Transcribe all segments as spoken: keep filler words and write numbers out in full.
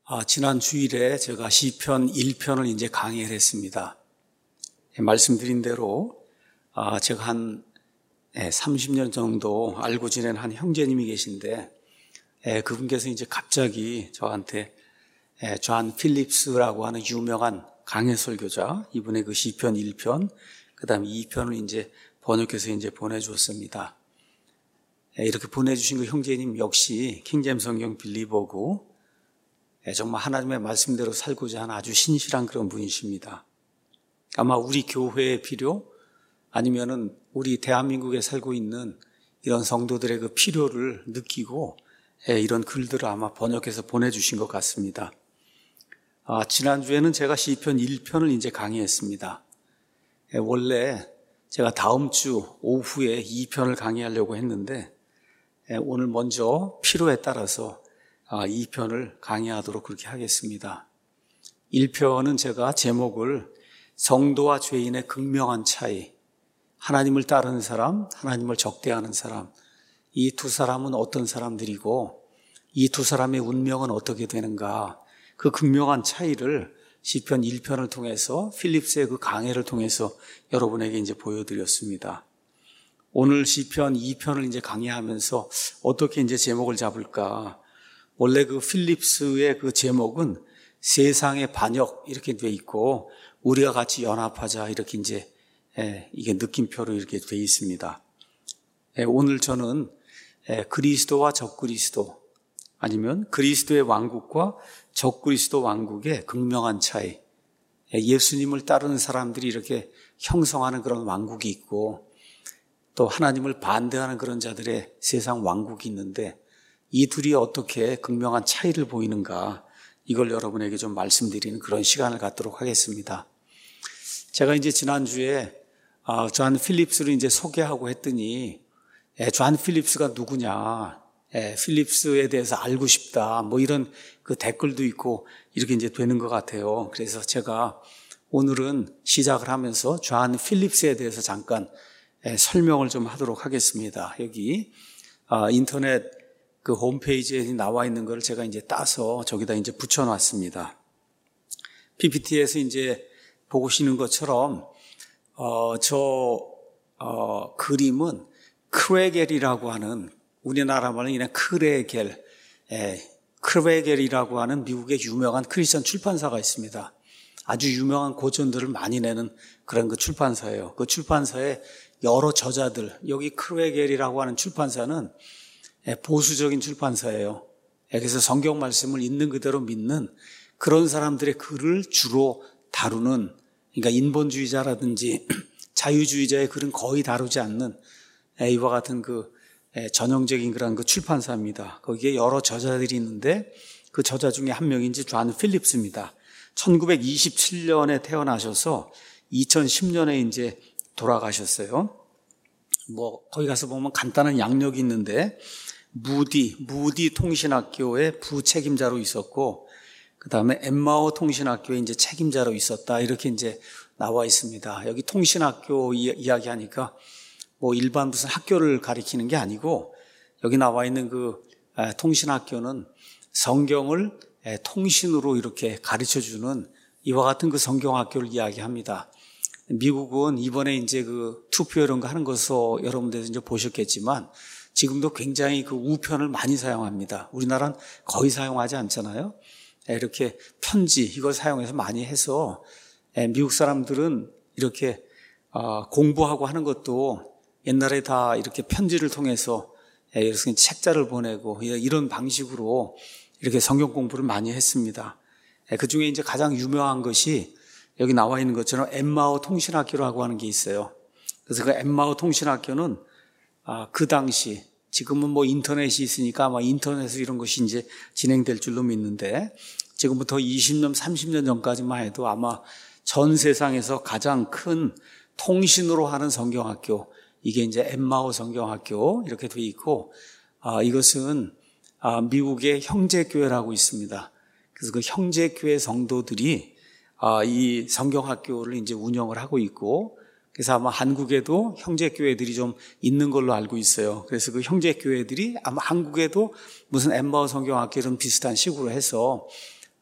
아, 지난 주일에 제가 시편 일 편을 이제 강의를 했습니다. 예, 말씀드린 대로 아, 제가 한 예, 삼십 년 정도 알고 지낸 한 형제님이 계신데 예, 그분께서 이제 갑자기 저한테 예, 존 필립스라고 하는 유명한 강해 설교자, 이분의 그 시편 일 편, 그 다음에 이 편을 이제 번역해서 이제 보내주었습니다. 예, 이렇게 보내주신 그 형제님 역시 킹제임스 성경 빌리버고 정말 하나님의 말씀대로 살고자 하는 아주 신실한 그런 분이십니다. 아마 우리 교회의 필요 아니면은 우리 대한민국에 살고 있는 이런 성도들의 그 필요를 느끼고 이런 글들을 아마 번역해서 보내주신 것 같습니다. 아, 지난주에는 제가 시편 일 편을 이제 강의했습니다. 원래 제가 다음 주 오후에 이 편을 강의하려고 했는데 오늘 먼저 필요에 따라서 이 편을 강의하도록 그렇게 하겠습니다. 일 편은 제가 제목을 성도와 죄인의 극명한 차이, 하나님을 따르는 사람, 하나님을 적대하는 사람, 이 두 사람은 어떤 사람들이고 이 두 사람의 운명은 어떻게 되는가, 그 극명한 차이를 시편 일 편을 통해서 필립스의 그 강해를 통해서 여러분에게 이제 보여드렸습니다. 오늘 시편 이 편을 이제 강의하면서 어떻게 이제 제목을 잡을까? 원래 그 필립스의 그 제목은 세상의 반역 이렇게 돼 있고 우리가 같이 연합하자 이렇게 이제 예, 이게 느낌표로 이렇게 돼 있습니다. 예, 오늘 저는 예, 그리스도와 적그리스도 아니면 그리스도의 왕국과 적그리스도 왕국의 극명한 차이, 예, 예수님을 따르는 사람들이 이렇게 형성하는 그런 왕국이 있고 또 하나님을 반대하는 그런 자들의 세상 왕국이 있는데 이 둘이 어떻게 극명한 차이를 보이는가, 이걸 여러분에게 좀 말씀드리는 그런 시간을 갖도록 하겠습니다. 제가 이제 지난주에 존 필립스를 이제 소개하고 했더니 존 필립스가 누구냐, 필립스에 대해서 알고 싶다, 뭐 이런 그 댓글도 있고 이렇게 이제 되는 것 같아요. 그래서 제가 오늘은 시작을 하면서 존 필립스에 대해서 잠깐 설명을 좀 하도록 하겠습니다. 여기 인터넷 그 홈페이지에 나와 있는 걸 제가 이제 따서 저기다 이제 붙여놨습니다. 피피티에서 이제 보시는 것처럼, 어, 저, 어, 그림은 크레겔이라고 하는, 우리나라 말로 그냥 크레겔, 예, 크레겔이라고 하는 미국의 유명한 크리스천 출판사가 있습니다. 아주 유명한 고전들을 많이 내는 그런 그 출판사예요. 그 출판사의 여러 저자들, 여기 크레겔이라고 하는 출판사는 보수적인 출판사예요. 그래서 성경 말씀을 있는 그대로 믿는 그런 사람들의 글을 주로 다루는, 그러니까 인본주의자라든지 자유주의자의 글은 거의 다루지 않는 이와 같은 그 전형적인 그런 그 출판사입니다. 거기에 여러 저자들이 있는데 그 저자 중에 한 명이 이제 존 필립스입니다. 천구백이십칠 년에 태어나셔서 이천십 년에 이제 돌아가셨어요. 뭐 거기 가서 보면 간단한 양력이 있는데 무디, 무디 통신학교의 부책임자로 있었고, 그 다음에 엠마오 통신학교의 이제 책임자로 있었다. 이렇게 이제 나와 있습니다. 여기 통신학교 이야기 하니까 뭐 일반 무슨 학교를 가리키는 게 아니고, 여기 나와 있는 그 통신학교는 성경을 통신으로 이렇게 가르쳐 주는 이와 같은 그 성경학교를 이야기합니다. 미국은 이번에 이제 그 투표 이런 거 하는 것으로 여러분들도 이제 보셨겠지만, 지금도 굉장히 그 우편을 많이 사용합니다. 우리나라는 거의 사용하지 않잖아요. 이렇게 편지 이걸 사용해서 많이 해서 미국 사람들은 이렇게 공부하고 하는 것도 옛날에 다 이렇게 편지를 통해서 이렇게 책자를 보내고 이런 방식으로 이렇게 성경 공부를 많이 했습니다. 그 중에 이제 가장 유명한 것이 여기 나와 있는 것처럼 엠마오 통신학교라고 하는 게 있어요. 그래서 그 엠마오 통신학교는 아, 그 당시, 지금은 뭐 인터넷이 있으니까 아마 인터넷에서 이런 것이 이제 진행될 줄로 믿는데, 지금부터 이십 년, 삼십 년 전까지만 해도 아마 전 세상에서 가장 큰 통신으로 하는 성경학교, 이게 이제 엠마오 성경학교 이렇게 돼 있고, 아, 이것은 아, 미국의 형제교회라고 있습니다. 그래서 그 형제교회 성도들이 아, 이 성경학교를 이제 운영을 하고 있고, 그래서 아마 한국에도 형제교회들이 좀 있는 걸로 알고 있어요. 그래서 그 형제교회들이 아마 한국에도 무슨 엠마오 성경학교 이런 비슷한 식으로 해서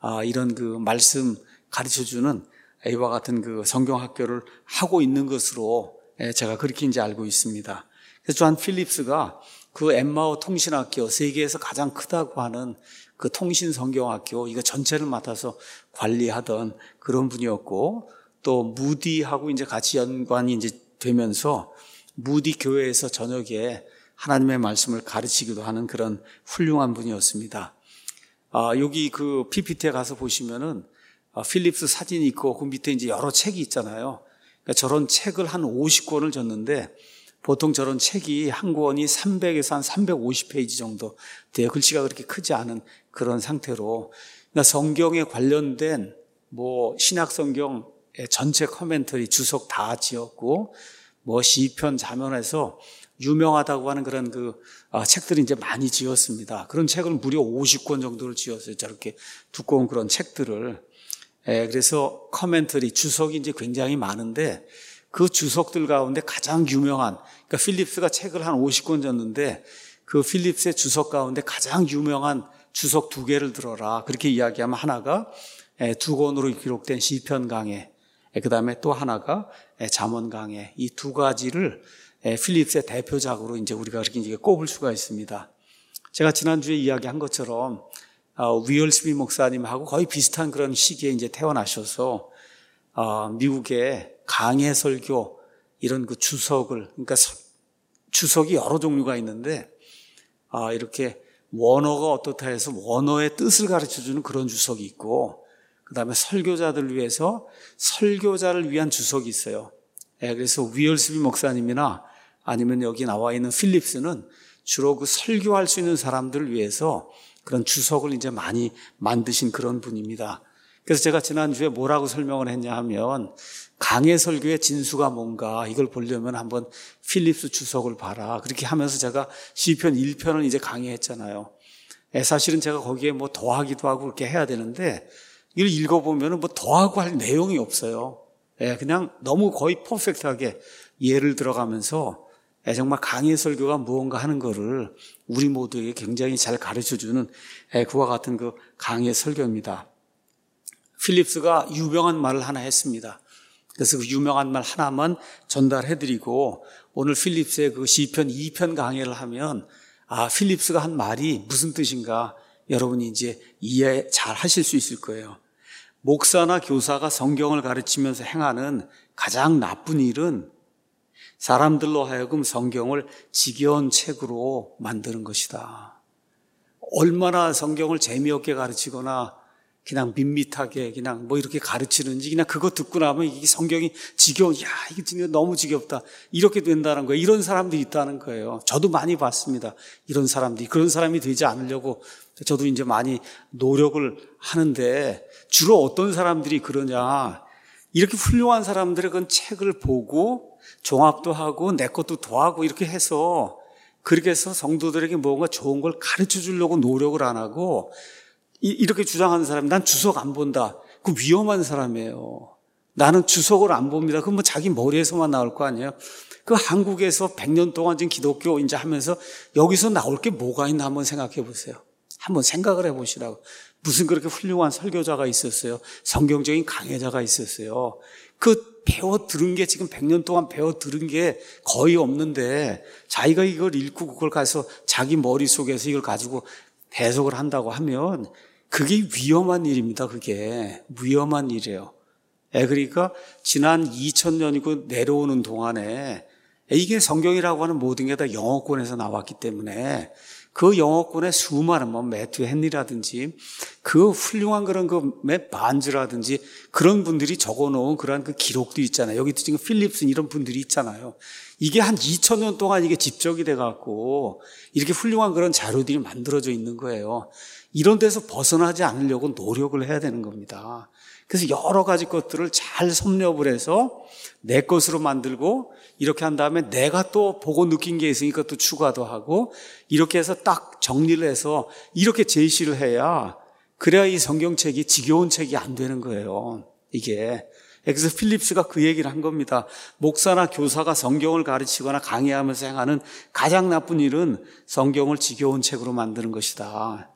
이런 그 말씀 가르쳐주는 이와 같은 그 성경학교를 하고 있는 것으로 제가 그렇게 이제 알고 있습니다. 그래서 존 필립스가 그 엠마오 통신학교, 세계에서 가장 크다고 하는 그 통신 성경학교 이거 전체를 맡아서 관리하던 그런 분이었고, 또 무디하고 이제 같이 연관이 이제 되면서 무디 교회에서 저녁에 하나님의 말씀을 가르치기도 하는 그런 훌륭한 분이었습니다. 아, 여기 그 피피티에 가서 보시면은 아, 필립스 사진이 있고 그 밑에 이제 여러 책이 있잖아요. 그러니까 저런 책을 한 오십 권을 줬는데 보통 저런 책이 한 권이 삼백에서 한 삼백오십 페이지 정도 돼요. 글씨가 그렇게 크지 않은 그런 상태로. 그러니까 성경에 관련된 뭐 신약 성경의 전체 커멘터리 주석 다 지었고, 뭐 시편 자문에서 유명하다고 하는 그런 그 아, 책들이 이제 많이 지었습니다. 그런 책을 무려 오십 권 정도를 지었어요. 저렇게 두꺼운 그런 책들을. 예, 그래서 커멘터리 주석이 이제 굉장히 많은데 그 주석들 가운데 가장 유명한, 그러니까 필립스가 책을 한 오십 권 줬는데 그 필립스의 주석 가운데 가장 유명한 주석 두 개를 들어라. 그렇게 이야기하면 하나가 두 권으로 기록된 시편 강해, 그 다음에 또 하나가 잠언 강해. 이 두 가지를 필립스의 대표작으로 이제 우리가 그렇게 이제 꼽을 수가 있습니다. 제가 지난주에 이야기한 것처럼 위얼 스미 목사님하고 거의 비슷한 그런 시기에 이제 태어나셔서 미국의 강해 설교 이런 그 주석을, 그러니까 주석이 여러 종류가 있는데 이렇게 원어가 어떻다 해서 원어의 뜻을 가르쳐주는 그런 주석이 있고, 그 다음에 설교자들을 위해서 설교자를 위한 주석이 있어요. 그래서 위얼 스미 목사님이나 아니면 여기 나와 있는 필립스는 주로 그 설교할 수 있는 사람들을 위해서 그런 주석을 이제 많이 만드신 그런 분입니다. 그래서 제가 지난주에 뭐라고 설명을 했냐 하면, 강해 설교의 진수가 뭔가 이걸 보려면 한번 필립스 주석을 봐라. 그렇게 하면서 제가 시편 일 편을 이제 강의했잖아요. 사실은 제가 거기에 뭐 더하기도 하고 그렇게 해야 되는데 이걸 읽어보면 뭐 더하고 할 내용이 없어요. 그냥 너무 거의 퍼펙트하게 예를 들어가면서 정말 강해 설교가 무언가 하는 거를 우리 모두에게 굉장히 잘 가르쳐주는 그와 같은 그 강해 설교입니다. 필립스가 유명한 말을 하나 했습니다. 그래서 그 유명한 말 하나만 전달해드리고, 오늘 필립스의 그 시편 이 편 강해를 하면 아, 필립스가 한 말이 무슨 뜻인가 여러분이 이제 이해 잘 하실 수 있을 거예요. 목사나 교사가 성경을 가르치면서 행하는 가장 나쁜 일은 사람들로 하여금 성경을 지겨운 책으로 만드는 것이다. 얼마나 성경을 재미없게 가르치거나 그냥 밋밋하게 그냥 뭐 이렇게 가르치는지, 그냥 그거 듣고 나면 이게 성경이 지겨워, 야 이게 진짜 너무 지겹다, 이렇게 된다는 거예요. 이런 사람들이 있다는 거예요. 저도 많이 봤습니다. 이런 사람들이. 그런 사람이 되지 않으려고 저도 이제 많이 노력을 하는데, 주로 어떤 사람들이 그러냐, 이렇게 훌륭한 사람들의 그 책을 보고 종합도 하고 내 것도 더하고 이렇게 해서, 그렇게 해서 성도들에게 뭔가 좋은 걸 가르쳐 주려고 노력을 안 하고 이렇게 주장하는 사람, 난 주석 안 본다. 그 위험한 사람이에요. 나는 주석을 안 봅니다. 그건 뭐 자기 머리에서만 나올 거 아니에요. 그 한국에서 백 년 동안 지금 기독교 이제 하면서 여기서 나올 게 뭐가 있나 한번 생각해 보세요. 한번 생각을 해 보시라고. 무슨 그렇게 훌륭한 설교자가 있었어요. 성경적인 강해자가 있었어요. 그 배워 들은 게 지금 백 년 동안 배워 들은 게 거의 없는데 자기가 이걸 읽고 그걸 가서 자기 머릿속에서 이걸 가지고 해석을 한다고 하면 그게 위험한 일입니다. 그게 위험한 일이에요. 그러니까 지난 이천 년이고 내려오는 동안에 이게 성경이라고 하는 모든 게 다 영어권에서 나왔기 때문에 그 영어권의 수많은 뭐 매튜 헨리라든지 그 훌륭한 그런 그 반즈라든지 그런 분들이 적어놓은 그런 그 기록도 있잖아요. 여기도 지금 필립슨 이런 분들이 있잖아요. 이게 한 이천 년 동안 이게 집적이 돼갖고 이렇게 훌륭한 그런 자료들이 만들어져 있는 거예요. 이런 데서 벗어나지 않으려고 노력을 해야 되는 겁니다. 그래서 여러 가지 것들을 잘 섭렵을 해서 내 것으로 만들고 이렇게 한 다음에 내가 또 보고 느낀 게 있으니까 또 추가도 하고 이렇게 해서 딱 정리를 해서 이렇게 제시를 해야, 그래야 이 성경책이 지겨운 책이 안 되는 거예요. 이게. 그래서 필립스가 그 얘기를 한 겁니다. 목사나 교사가 성경을 가르치거나 강의하면서 행하는 가장 나쁜 일은 성경을 지겨운 책으로 만드는 것이다.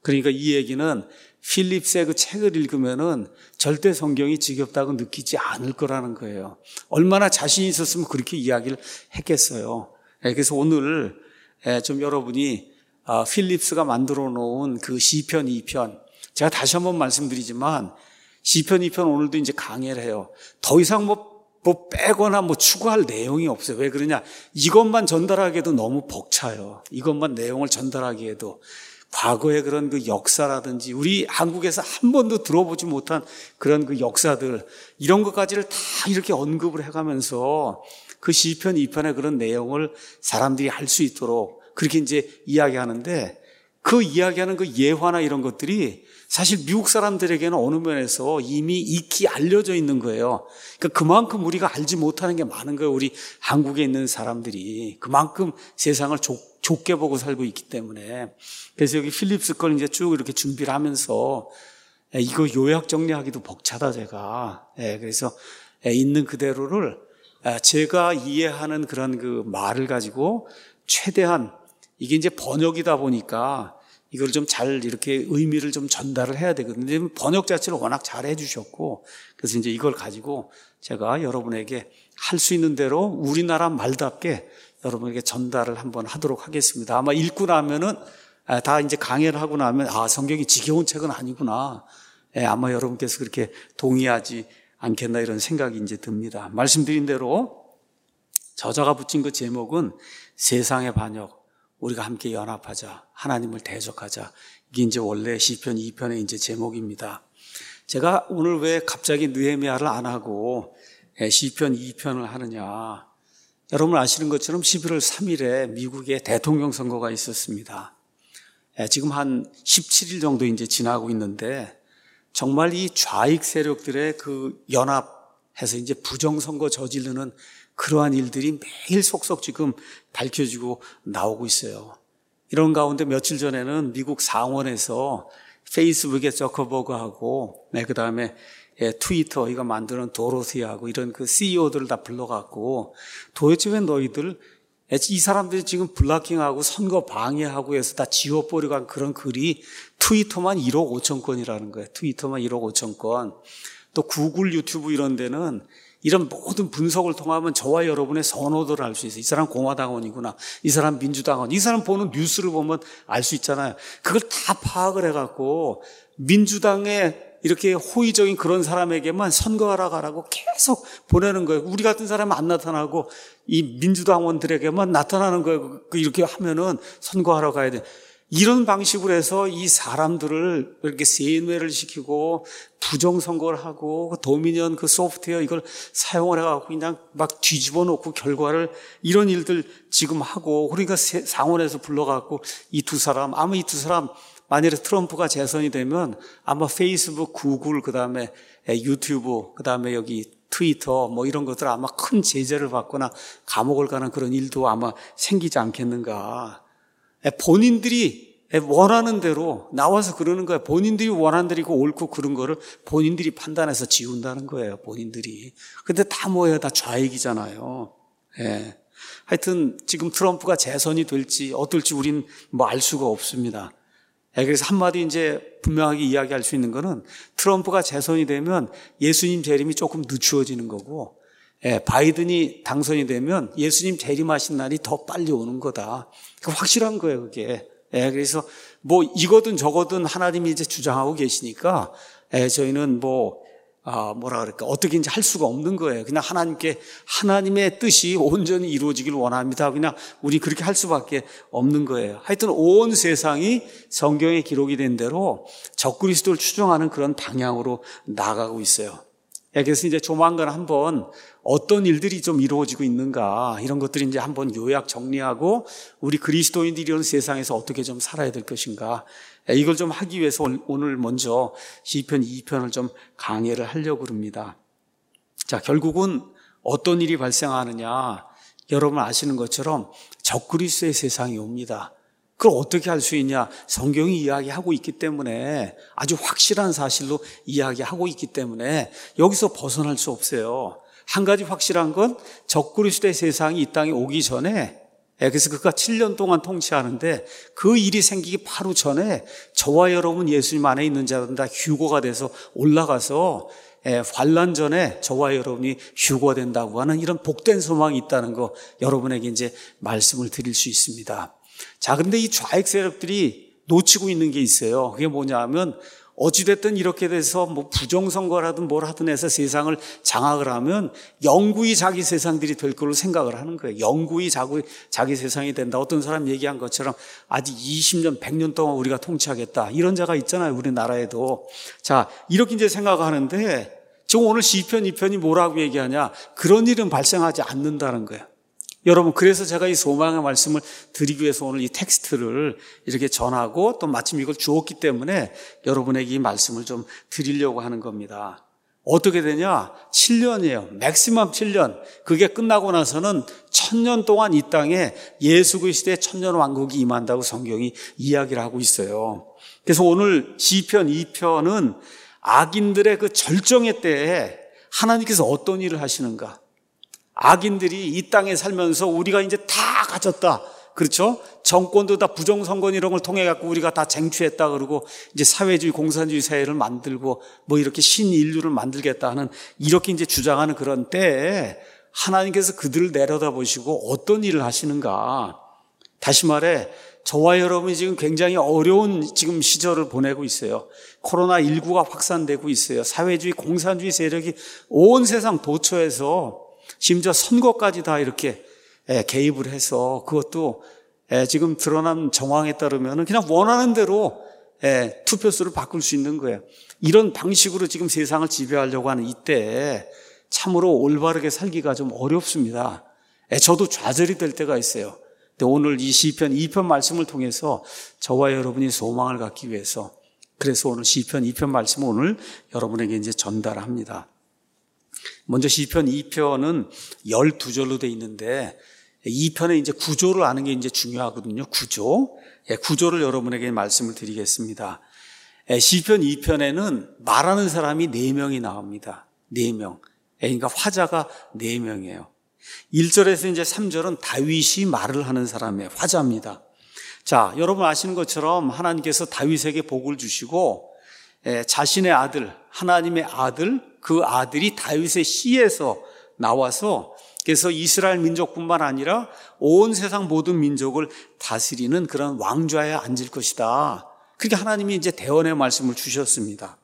그러니까 이 얘기는 필립스의 그 책을 읽으면은 절대 성경이 지겹다고 느끼지 않을 거라는 거예요. 얼마나 자신이 있었으면 그렇게 이야기를 했겠어요. 그래서 오늘 좀 여러분이 필립스가 만들어 놓은 그 시편 이 편, 제가 다시 한번 말씀드리지만 시편 이 편 오늘도 이제 강해를 해요. 더 이상 뭐 뭐 빼거나 뭐 추가할 내용이 없어요. 왜 그러냐? 이것만 전달하기에도 너무 벅차요. 이것만 내용을 전달하기에도 과거의 그런 그 역사라든지 우리 한국에서 한 번도 들어보지 못한 그런 그 역사들, 이런 것까지를 다 이렇게 언급을 해가면서 그 시편 이 편의 그런 내용을 사람들이 할 수 있도록 그렇게 이제 이야기하는데, 그 이야기하는 그 예화나 이런 것들이 사실 미국 사람들에게는 어느 면에서 이미 익히 알려져 있는 거예요. 그러니까 그만큼 우리가 알지 못하는 게 많은 거예요. 우리 한국에 있는 사람들이 그만큼 세상을 좁, 좁게 보고 살고 있기 때문에. 그래서 여기 필립스 걸 이제 쭉 이렇게 준비를 하면서 이거 요약 정리하기도 벅차다 제가. 그래서 있는 그대로를 제가 이해하는 그런 그 말을 가지고 최대한, 이게 이제 번역이다 보니까 이걸 좀 잘 이렇게 의미를 좀 전달을 해야 되거든요. 번역 자체를 워낙 잘 해주셨고, 그래서 이제 이걸 가지고 제가 여러분에게 할 수 있는 대로 우리나라 말답게 여러분에게 전달을 한번 하도록 하겠습니다. 아마 읽고 나면은 다 이제 강해를 하고 나면 아, 성경이 지겨운 책은 아니구나. 예, 아마 여러분께서 그렇게 동의하지 않겠나 이런 생각이 이제 듭니다. 말씀드린 대로 저자가 붙인 그 제목은 세상의 반역, 우리가 함께 연합하자, 하나님을 대적하자. 이게 이제 원래 시편 이 편의 이제 제목입니다. 제가 오늘 왜 갑자기 느헤미야를 안 하고 시편 이 편을 하느냐. 여러분 아시는 것처럼 십일월 삼일에 미국에 대통령 선거가 있었습니다. 지금 한 십칠 일 정도 이제 지나고 있는데, 정말 이 좌익 세력들의 그 연합해서 이제 부정선거 저지르는 그러한 일들이 매일 속속 지금 밝혀지고 나오고 있어요. 이런 가운데 며칠 전에는 미국 상원에서 페이스북의 저커버그하고, 네, 그 다음에 예, 트위터 이거 만드는 도로시하고 이런 그 씨이오들을 다 불러갖고, 도대체 왜 너희들 이 사람들이 지금 블락킹하고 선거 방해하고 해서 다 지워버리고 한 그런 글이 트위터만 일억 오천 건이라는 거예요. 트위터만 일억 오천 건. 또 구글, 유튜브 이런 데는 이런 모든 분석을 통하면 저와 여러분의 선호도를 알 수 있어요. 이 사람 공화당원이구나, 이 사람 민주당원, 이 사람 보는 뉴스를 보면 알 수 있잖아요. 그걸 다 파악을 해갖고 민주당의 이렇게 호의적인 그런 사람에게만 선거하라 가라고 계속 보내는 거예요. 우리 같은 사람은 안 나타나고 이 민주당원들에게만 나타나는 거예요. 이렇게 하면은 선거하러 가야 돼. 이런 방식으로 해서 이 사람들을 이렇게 세뇌를 시키고 부정선거를 하고 도미니언 그 소프트웨어 이걸 사용을 해갖고 그냥 막 뒤집어 놓고 결과를 이런 일들 지금 하고, 그러니까 상원에서 불러갖고 이 두 사람, 아마 이 두 사람 만일에 트럼프가 재선이 되면 아마 페이스북, 구글, 그 다음에 유튜브, 그 다음에 여기 트위터 뭐 이런 것들 아마 큰 제재를 받거나 감옥을 가는 그런 일도 아마 생기지 않겠는가. 본인들이 원하는 대로 나와서 그러는 거예요. 본인들이 원하는 대로 옳고 그런 거를 본인들이 판단해서 지운다는 거예요. 본인들이. 근데 다 뭐예요? 다 좌익이잖아요. 예. 하여튼 지금 트럼프가 재선이 될지 어떨지 우린 뭐 알 수가 없습니다. 예, 그래서 한마디 이제 분명하게 이야기할 수 있는 거는 트럼프가 재선이 되면 예수님 재림이 조금 늦추어지는 거고, 예, 바이든이 당선이 되면 예수님 재림하신 날이 더 빨리 오는 거다. 그 확실한 거예요, 그게. 예, 그래서 뭐 이거든 저거든 하나님이 이제 주장하고 계시니까, 예, 저희는 뭐, 아, 뭐라 그럴까, 어떻게 이제 할 수가 없는 거예요. 그냥 하나님께, 하나님의 뜻이 온전히 이루어지길 원합니다. 그냥 우리 그렇게 할 수밖에 없는 거예요. 하여튼 온 세상이 성경에 기록이 된 대로 적그리스도를 추종하는 그런 방향으로 나가고 있어요. 그래서 이제 조만간 한번 어떤 일들이 좀 이루어지고 있는가, 이런 것들이 이제 한번 요약 정리하고 우리 그리스도인들이 이런 세상에서 어떻게 좀 살아야 될 것인가, 이걸 좀 하기 위해서 오늘 먼저 시편 이 편을 좀 강해를 하려고 합니다. 자, 결국은 어떤 일이 발생하느냐, 여러분 아시는 것처럼 적그리스도의 세상이 옵니다. 그걸 어떻게 할 수 있냐? 성경이 이야기하고 있기 때문에, 아주 확실한 사실로 이야기하고 있기 때문에 여기서 벗어날 수 없어요. 한 가지 확실한 건 적그리스도의 세상이 이 땅에 오기 전에 예, 그래서 그가 칠 년 동안 통치하는데 그 일이 생기기 바로 전에 저와 여러분 예수님 안에 있는 자들은 다 휴거가 돼서 올라가서 예, 환란 전에 저와 여러분이 휴거가 된다고 하는 이런 복된 소망이 있다는 거 여러분에게 이제 말씀을 드릴 수 있습니다. 자, 그런데 이 좌익 세력들이 놓치고 있는 게 있어요. 그게 뭐냐 하면 어찌됐든 이렇게 돼서 뭐 부정선거라든 뭘 하든 해서 세상을 장악을 하면 영구히 자기 세상들이 될 걸로 생각을 하는 거예요. 영구히 자기, 자기 세상이 된다. 어떤 사람 얘기한 것처럼 아직 이십 년, 백 년 동안 우리가 통치하겠다. 이런 자가 있잖아요. 우리나라에도. 자, 이렇게 이제 생각하는데 지금 오늘 시편 이 편이 뭐라고 얘기하냐. 그런 일은 발생하지 않는다는 거예요. 여러분, 그래서 제가 이 소망의 말씀을 드리기 위해서 오늘 이 텍스트를 이렇게 전하고 또 마침 이걸 주었기 때문에 여러분에게 이 말씀을 좀 드리려고 하는 겁니다. 어떻게 되냐? 칠 년이에요. 맥시멈 칠 년. 그게 끝나고 나서는 천년 동안 이 땅에 예수 그리스도의 천년 왕국이 임한다고 성경이 이야기를 하고 있어요. 그래서 오늘 시편 이 편은 악인들의 그 절정의 때에 하나님께서 어떤 일을 하시는가? 악인들이 이 땅에 살면서 우리가 이제 다 가졌다. 그렇죠? 정권도 다 부정선거 이런 걸 통해 갖고 우리가 다 쟁취했다 그러고 이제 사회주의 공산주의 사회를 만들고 뭐 이렇게 신인류를 만들겠다 하는 이렇게 이제 주장하는 그런 때에 하나님께서 그들을 내려다보시고 어떤 일을 하시는가? 다시 말해 저와 여러분이 지금 굉장히 어려운 지금 시절을 보내고 있어요. 코로나십구가 확산되고 있어요. 사회주의 공산주의 세력이 온 세상 도처에서 심지어 선거까지 다 이렇게 개입을 해서 그것도 지금 드러난 정황에 따르면 그냥 원하는 대로 투표수를 바꿀 수 있는 거예요. 이런 방식으로 지금 세상을 지배하려고 하는 이때에 참으로 올바르게 살기가 좀 어렵습니다. 저도 좌절이 될 때가 있어요. 근데 오늘 이 시편 이 편 말씀을 통해서 저와 여러분이 소망을 갖기 위해서 그래서 오늘 시편 이 편 말씀을 오늘 여러분에게 이제 전달합니다. 먼저 시편 이 편은 열두 절로 되어 있는데 이 편에 이제 구조를 아는 게 이제 중요하거든요. 구조. 예, 구조를 여러분에게 말씀을 드리겠습니다. 예, 시편 이 편에는 말하는 사람이 네 명이 나옵니다. 네 명. 예, 그러니까 화자가 네 명이에요. 일 절에서 이제 삼 절은 다윗이 말을 하는 사람의 화자입니다. 자, 여러분 아시는 것처럼 하나님께서 다윗에게 복을 주시고 예, 자신의 아들, 하나님의 아들, 그 아들이 다윗의 씨에서 나와서 그래서 이스라엘 민족뿐만 아니라 온 세상 모든 민족을 다스리는 그런 왕좌에 앉을 것이다. 그렇게 하나님이 이제 대언의 말씀을 주셨습니다.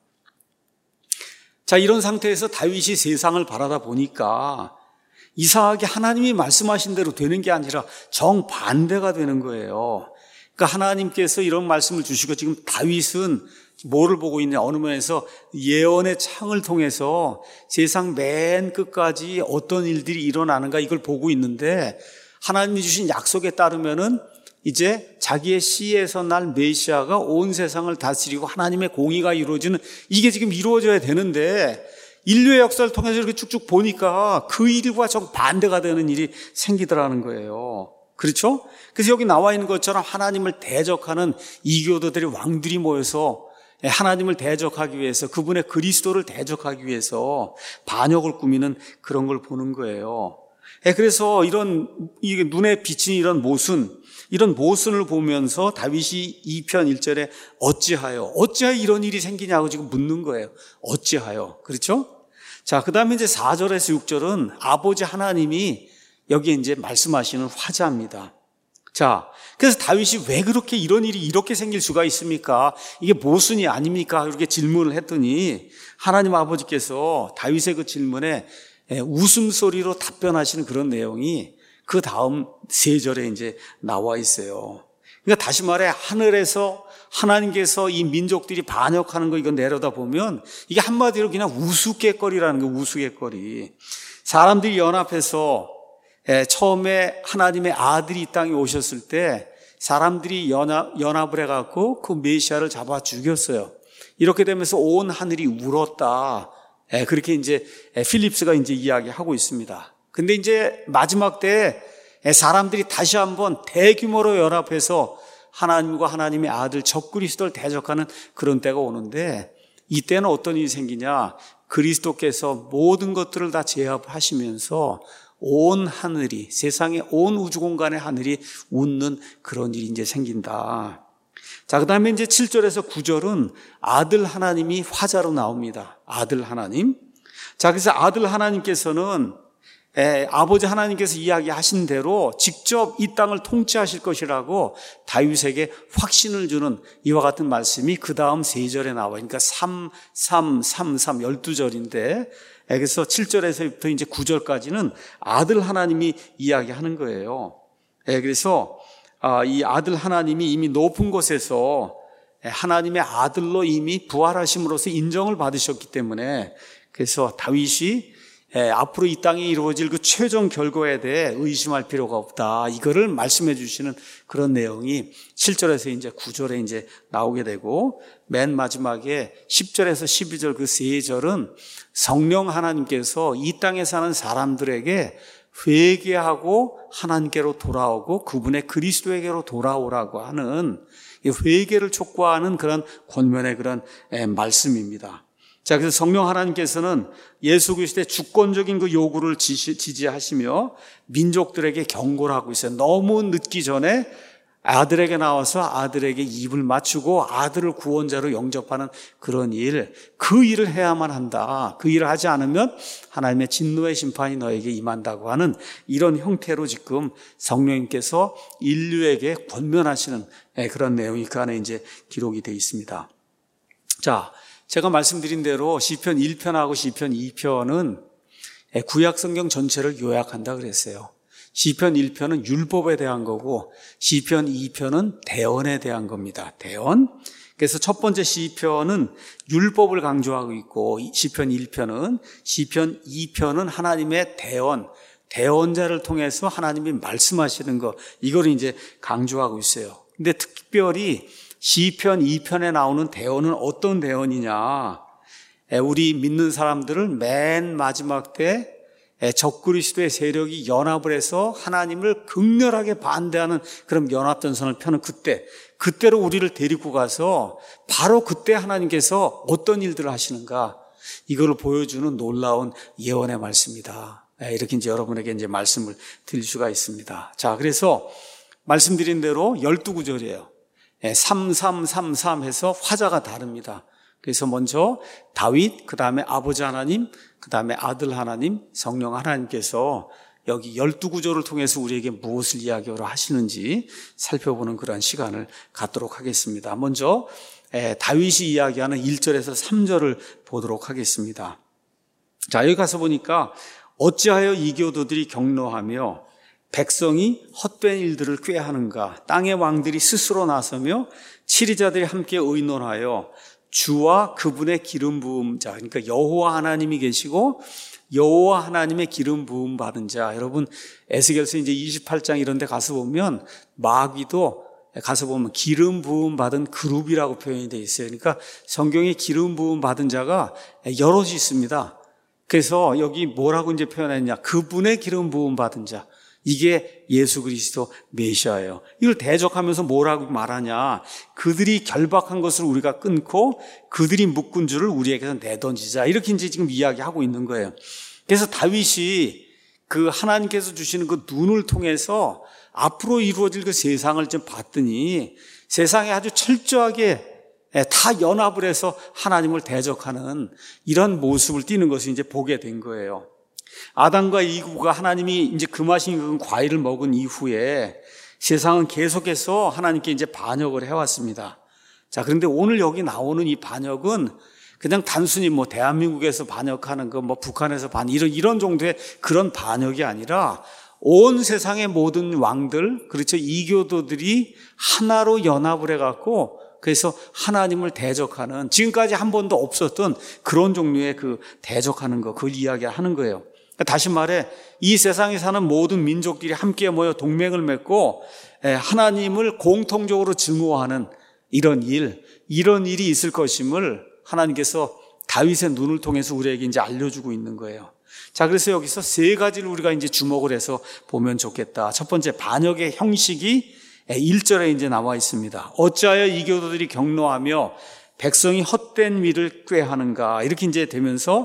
자, 이런 상태에서 다윗이 세상을 바라다 보니까 이상하게 하나님이 말씀하신 대로 되는 게 아니라 정반대가 되는 거예요. 그러니까 하나님께서 이런 말씀을 주시고 지금 다윗은 뭐를 보고 있냐? 어느 면에서 예언의 창을 통해서 세상 맨 끝까지 어떤 일들이 일어나는가 이걸 보고 있는데 하나님이 주신 약속에 따르면은 이제 자기의 씨에서 날 메시아가 온 세상을 다스리고 하나님의 공의가 이루어지는 이게 지금 이루어져야 되는데 인류의 역사를 통해서 이렇게 쭉쭉 보니까 그 일과 정반대가 되는 일이 생기더라는 거예요. 그렇죠? 그래서 여기 나와 있는 것처럼 하나님을 대적하는 이교도들이 왕들이 모여서 하나님을 대적하기 위해서 그분의 그리스도를 대적하기 위해서 반역을 꾸미는 그런 걸 보는 거예요. 그래서 이런 이게 눈에 비친 이런 모순, 이런 모순을 보면서 다윗이 이 편 일 절에 어찌하여, 어찌하여 이런 일이 생기냐고 지금 묻는 거예요. 어찌하여, 그렇죠? 자, 그 다음에 이제 사 절에서 육 절은 아버지 하나님이 여기에 이제 말씀하시는 화자입니다. 자, 그래서 다윗이 왜 그렇게 이런 일이 이렇게 생길 수가 있습니까? 이게 모순이 아닙니까? 이렇게 질문을 했더니 하나님 아버지께서 다윗의 그 질문에 웃음소리로 답변하시는 그런 내용이 그 다음 세 절에 이제 나와 있어요. 그러니까 다시 말해 하늘에서 하나님께서 이 민족들이 반역하는 거 이거 내려다 보면 이게 한마디로 그냥 우스갯거리라는 거, 우스갯거리. 사람들이 연합해서 처음에 하나님의 아들이 이 땅에 오셨을 때 사람들이 연합, 연합을 해갖고 그 메시아를 잡아 죽였어요. 이렇게 되면서 온 하늘이 울었다. 그렇게 이제 필립스가 이제 이야기하고 있습니다. 근데 이제 마지막 때에 사람들이 다시 한번 대규모로 연합해서 하나님과 하나님의 아들 적그리스도를 대적하는 그런 때가 오는데 이때는 어떤 일이 생기냐? 그리스도께서 모든 것들을 다 제압하시면서 온 하늘이, 세상의 온 우주 공간의 하늘이 웃는 그런 일이 이제 생긴다. 자, 그 다음에 이제 칠 절에서 구 절은 아들 하나님이 화자로 나옵니다. 아들 하나님. 자, 그래서 아들 하나님께서는 에, 아버지 하나님께서 이야기하신 대로 직접 이 땅을 통치하실 것이라고 다윗에게 확신을 주는 이와 같은 말씀이 그 다음 세 절에 나와요. 그러니까 삼, 삼, 삼, 삼, 열두 절인데, 그래서 칠 절에서부터 이제 구 절까지는 아들 하나님이 이야기하는 거예요. 에, 그래서 이 아들 하나님이 이미 높은 곳에서 하나님의 아들로 이미 부활하심으로써 인정을 받으셨기 때문에, 그래서 다윗이 예, 앞으로 이 땅에 이루어질 그 최종 결과에 대해 의심할 필요가 없다. 이거를 말씀해 주시는 그런 내용이 칠 절에서 이제 구 절에 이제 나오게 되고, 맨 마지막에 십 절에서 십이 절 그 세 절은 성령 하나님께서 이 땅에 사는 사람들에게 회개하고 하나님께로 돌아오고 그분의 그리스도에게로 돌아오라고 하는 회개를 촉구하는 그런 권면의 그런 말씀입니다. 자, 그래서 성령 하나님께서는 예수 그리스도의 주권적인 그 요구를 지시, 지지하시며 민족들에게 경고를 하고 있어요. 너무 늦기 전에 아들에게 나와서 아들에게 입을 맞추고 아들을 구원자로 영접하는 그런 일, 그 일을 해야만 한다. 그 일을 하지 않으면 하나님의 진노의 심판이 너에게 임한다고 하는 이런 형태로 지금 성령님께서 인류에게 권면하시는 그런 내용이 그 안에 이제 기록이 되어 있습니다. 자, 제가 말씀드린 대로 시편 일 편하고 시편 이 편은 구약 성경 전체를 요약한다 그랬어요. 시편 일 편은 율법에 대한 거고 시편 이 편은 대언에 대한 겁니다. 대언. 그래서 첫 번째 시편은 율법을 강조하고 있고 시편 일 편은 시편 이 편은 하나님의 대언, 대언자를 통해서 하나님이 말씀하시는 것, 이걸 이제 강조하고 있어요. 근데 특별히 시편 이 편에 나오는 대언은 어떤 대언이냐? 우리 믿는 사람들을 맨 마지막 때 적그리스도의 세력이 연합을 해서 하나님을 극렬하게 반대하는 그런 연합전선을 펴는 그때, 그때로 우리를 데리고 가서 바로 그때 하나님께서 어떤 일들을 하시는가, 이걸 보여주는 놀라운 예언의 말씀이다. 이렇게 이제 여러분에게 이제 말씀을 드릴 수가 있습니다. 자, 그래서 말씀드린 대로 열두 구절이에요. 삼, 삼, 삼, 삼 해서 화자가 다릅니다. 그래서 먼저 다윗, 그 다음에 아버지 하나님, 그 다음에 아들 하나님, 성령 하나님께서 여기 열두 구절을 통해서 우리에게 무엇을 이야기를 하시는지 살펴보는 그런 시간을 갖도록 하겠습니다. 먼저 다윗이 이야기하는 일 절에서 삼 절을 보도록 하겠습니다. 자, 여기 가서 보니까 어찌하여 이교도들이 격노하며 백성이 헛된 일들을 꾀하는가? 땅의 왕들이 스스로 나서며 치리자들이 함께 의논하여 주와 그분의 기름 부음 자, 그러니까 여호와 하나님이 계시고 여호와 하나님의 기름 부음 받은 자. 여러분 에스겔서 이제 이십팔 장 이런 데 가서 보면 마귀도 가서 보면 기름 부음 받은 그룹이라고 표현이 되어 있어요. 그러니까 성경에 기름 부음 받은 자가 여럿이 있습니다. 그래서 여기 뭐라고 이제 표현했냐? 그분의 기름 부음 받은 자. 이게 예수 그리스도 메시아예요. 이걸 대적하면서 뭐라고 말하냐? 그들이 결박한 것을 우리가 끊고 그들이 묶은 줄을 우리에게서 내던지자. 이렇게 이제 지금 이야기하고 있는 거예요. 그래서 다윗이 그 하나님께서 주시는 그 눈을 통해서 앞으로 이루어질 그 세상을 좀 봤더니 세상에 아주 철저하게 다 연합을 해서 하나님을 대적하는 이런 모습을 띠는 것을 이제 보게 된 거예요. 아담과 이브가 하나님이 이제 금하신 그 과일을 먹은 이후에 세상은 계속해서 하나님께 이제 반역을 해왔습니다. 자, 그런데 오늘 여기 나오는 이 반역은 그냥 단순히 뭐 대한민국에서 반역하는 거, 뭐 북한에서 반, 이런, 이런 정도의 그런 반역이 아니라 온 세상의 모든 왕들, 그렇죠. 이교도들이 하나로 연합을 해갖고 그래서 하나님을 대적하는, 지금까지 한 번도 없었던 그런 종류의 그 대적하는 거, 그걸 이야기하는 거예요. 다시 말해 이 세상에 사는 모든 민족들이 함께 모여 동맹을 맺고 하나님을 공통적으로 증오하는 이런 일, 이런 일이 있을 것임을 하나님께서 다윗의 눈을 통해서 우리에게 이제 알려주고 있는 거예요. 자, 그래서 여기서 세 가지를 우리가 이제 주목을 해서 보면 좋겠다. 첫 번째, 반역의 형식이 일 절에 이제 나와 있습니다. 어찌하여 이교도들이 격노하며 백성이 헛된 위를 꾀하는가, 이렇게 이제 되면서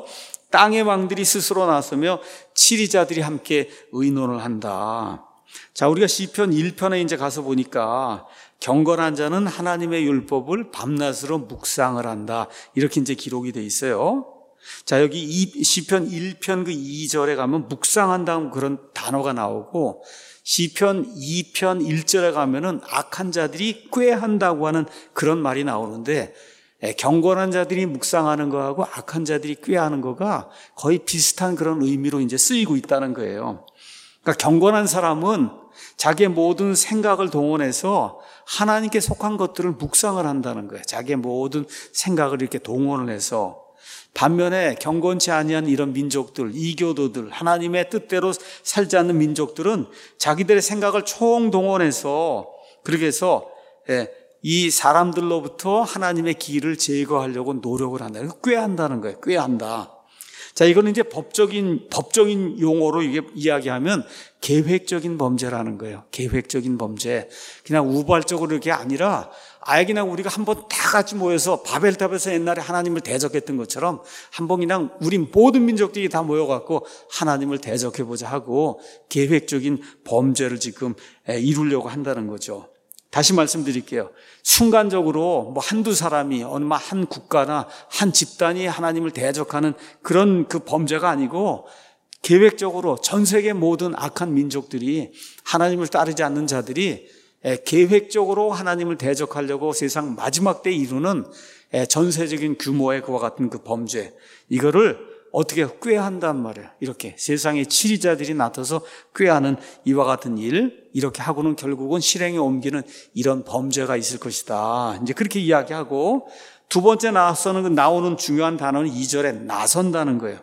땅의 왕들이 스스로 나서며 치리자들이 함께 의논을 한다. 자, 우리가 시편 일 편에 이제 가서 보니까 경건한 자는 하나님의 율법을 밤낮으로 묵상을 한다. 이렇게 이제 기록이 돼 있어요. 자, 여기 이 시편 일 편 그 이 절에 가면 묵상한다는 그런 단어가 나오고, 시편 이 편 일 절에 가면은 악한 자들이 꾀한다고 하는 그런 말이 나오는데, 경건한 자들이 묵상하는 거하고 악한 자들이 꾀하는 거가 거의 비슷한 그런 의미로 이제 쓰이고 있다는 거예요. 그러니까 경건한 사람은 자기의 모든 생각을 동원해서 하나님께 속한 것들을 묵상을 한다는 거예요. 자기의 모든 생각을 이렇게 동원을 해서. 반면에 경건치 아니한 이런 민족들, 이교도들, 하나님의 뜻대로 살지 않는 민족들은 자기들의 생각을 총동원해서 그렇게 해서 이 사람들로부터 하나님의 길을 제거하려고 노력을 한다. 꾀한다는 거예요. 꾀한다. 자, 이거는 이제 법적인, 법적인 용어로 이게 이야기하면 계획적인 범죄라는 거예요. 계획적인 범죄. 그냥 우발적으로 이렇게 아니라 아예 그냥 우리가 한번 다 같이 모여서 바벨탑에서 옛날에 하나님을 대적했던 것처럼 한번 그냥 우리 모든 민족들이 다 모여갖고 하나님을 대적해보자 하고 계획적인 범죄를 지금 이루려고 한다는 거죠. 다시 말씀드릴게요. 순간적으로 뭐 한두 사람이 어느 한 국가나 한 집단이 하나님을 대적하는 그런 그 범죄가 아니고 계획적으로 전 세계 모든 악한 민족들이 하나님을 따르지 않는 자들이 계획적으로 하나님을 대적하려고 세상 마지막 때에 이루는 전세적인 규모의 그와 같은 그 범죄, 이거를 어떻게 꾀한단 말이에요. 이렇게 세상의 치리자들이 나타서 꾀하는 이와 같은 일, 이렇게 하고는 결국은 실행에 옮기는 이런 범죄가 있을 것이다. 이제 그렇게 이야기하고, 두 번째 나서는 나오는 중요한 단어는 이 절에 나선다는 거예요.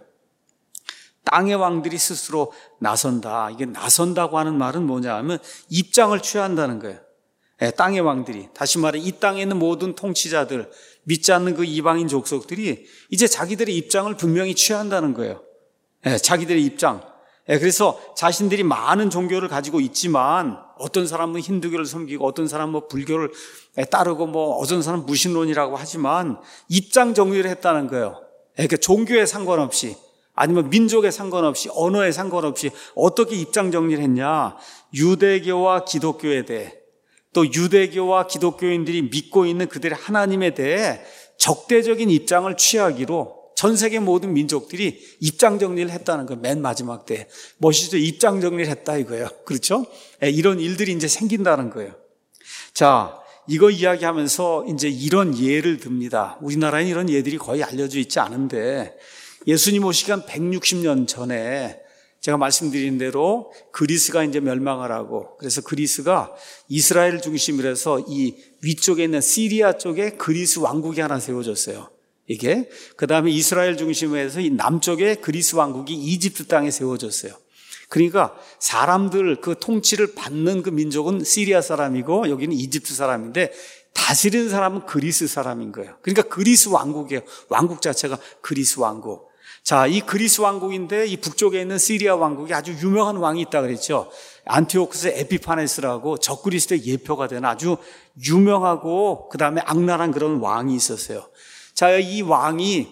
땅의 왕들이 스스로 나선다. 이게 나선다고 하는 말은 뭐냐 하면 입장을 취한다는 거예요. 예, 땅의 왕들이, 다시 말해 이 땅에 있는 모든 통치자들, 믿지 않는 그 이방인 족속들이 이제 자기들의 입장을 분명히 취한다는 거예요. 예, 자기들의 입장. 예, 그래서 자신들이 많은 종교를 가지고 있지만 어떤 사람은 힌두교를 섬기고 어떤 사람은 뭐 불교를 따르고 뭐 어떤 사람은 무신론이라고 하지만 입장 정리를 했다는 거예요. 예, 그러니까 종교에 상관없이 아니면 민족에 상관없이 언어에 상관없이 어떻게 입장 정리를 했냐. 유대교와 기독교에 대해, 또 유대교와 기독교인들이 믿고 있는 그들의 하나님에 대해 적대적인 입장을 취하기로 전 세계 모든 민족들이 입장 정리를 했다는 거예요. 맨 마지막 때. 멋있죠? 입장 정리를 했다 이거예요. 그렇죠? 이런 일들이 이제 생긴다는 거예요. 자, 이거 이야기하면서 이제 이런 예를 듭니다. 우리나라에는 이런 예들이 거의 알려져 있지 않은데, 예수님 오시기 한 백육십 년 전에 제가 말씀드린 대로 그리스가 이제 멸망을 하고, 그래서 그리스가 이스라엘 중심으로 해서 이 위쪽에 있는 시리아 쪽에 그리스 왕국이 하나 세워졌어요. 이게 그 다음에 이스라엘 중심으로 해서 이 남쪽에 그리스 왕국이 이집트 땅에 세워졌어요. 그러니까 사람들 그 통치를 받는 그 민족은 시리아 사람이고 여기는 이집트 사람인데 다스리는 사람은 그리스 사람인 거예요. 그러니까 그리스 왕국이에요. 왕국 자체가 그리스 왕국. 자, 이 그리스 왕국인데 이 북쪽에 있는 시리아 왕국이 아주 유명한 왕이 있다 그랬죠. 안티오쿠스 에피파네스라고 적그리스도의 예표가 되는 아주 유명하고 그 다음에 악랄한 그런 왕이 있었어요. 자, 이 왕이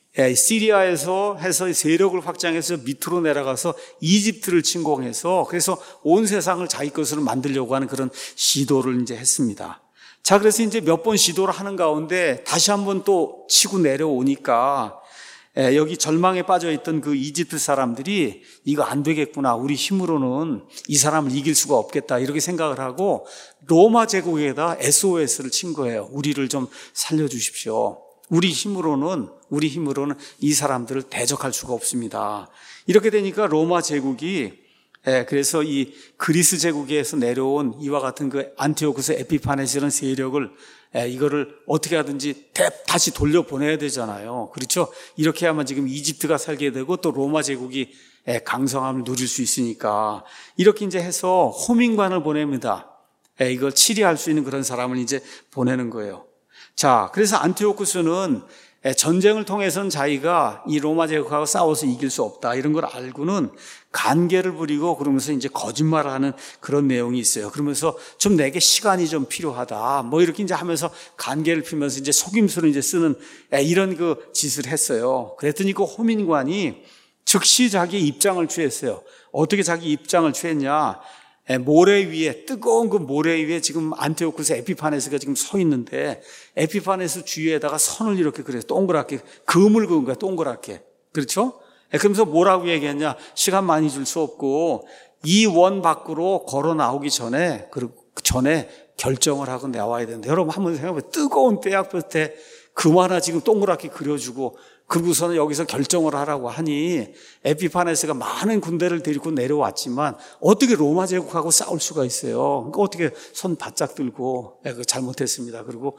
시리아에서 해서 세력을 확장해서 밑으로 내려가서 이집트를 침공해서 그래서 온 세상을 자기 것으로 만들려고 하는 그런 시도를 이제 했습니다. 자, 그래서 이제 몇 번 시도를 하는 가운데 다시 한번 또 치고 내려오니까 여기 절망에 빠져있던 그 이집트 사람들이 이거 안 되겠구나. 우리 힘으로는 이 사람을 이길 수가 없겠다. 이렇게 생각을 하고 로마 제국에다 에스오에스를 친 거예요. 우리를 좀 살려주십시오. 우리 힘으로는, 우리 힘으로는 이 사람들을 대적할 수가 없습니다. 이렇게 되니까 로마 제국이 그래서 이 그리스 제국에서 내려온 이와 같은 그 안티오쿠스 에피파네스라는 세력을 이거를 어떻게 하든지 다시 돌려보내야 되잖아요. 그렇죠? 이렇게 하면 지금 이집트가 살게 되고 또 로마 제국이 강성함을 누릴 수 있으니까 이렇게 이제 해서 호민관을 보냅니다. 이걸 치리할 수 있는 그런 사람을 이제 보내는 거예요. 자, 그래서 안티오쿠스는 전쟁을 통해서는 자기가 이 로마 제국하고 싸워서 이길 수 없다 이런 걸 알고는 간계를 부리고 그러면서 이제 거짓말을 하는 그런 내용이 있어요. 그러면서 좀 내게 시간이 좀 필요하다 뭐 이렇게 이제 하면서 간계를 피면서 이제 속임수를 이제 쓰는 이런 그 짓을 했어요. 그랬더니 그 호민관이 즉시 자기 입장을 취했어요. 어떻게 자기 입장을 취했냐? 모래 위에, 뜨거운 그 모래 위에 지금 안티오쿠스 에피파네스가 지금 서 있는데 에피파네스 주위에다가 선을 이렇게 그래서 동그랗게 금을 그은 거야, 동그랗게. 그렇죠? 그러면서 뭐라고 얘기했냐? 시간 많이 줄 수 없고 이 원 밖으로 걸어 나오기 전에, 그리고 그 전에 결정을 하고 나와야 되는데, 여러분 한번 생각해보세요. 뜨거운 뼈약볕에 금 하나 지금 동그랗게 그려주고 그러고서는 여기서 결정을 하라고 하니 에피파네스가 많은 군대를 데리고 내려왔지만 어떻게 로마 제국하고 싸울 수가 있어요. 그러니까 어떻게 손 바짝 들고 잘못했습니다. 그리고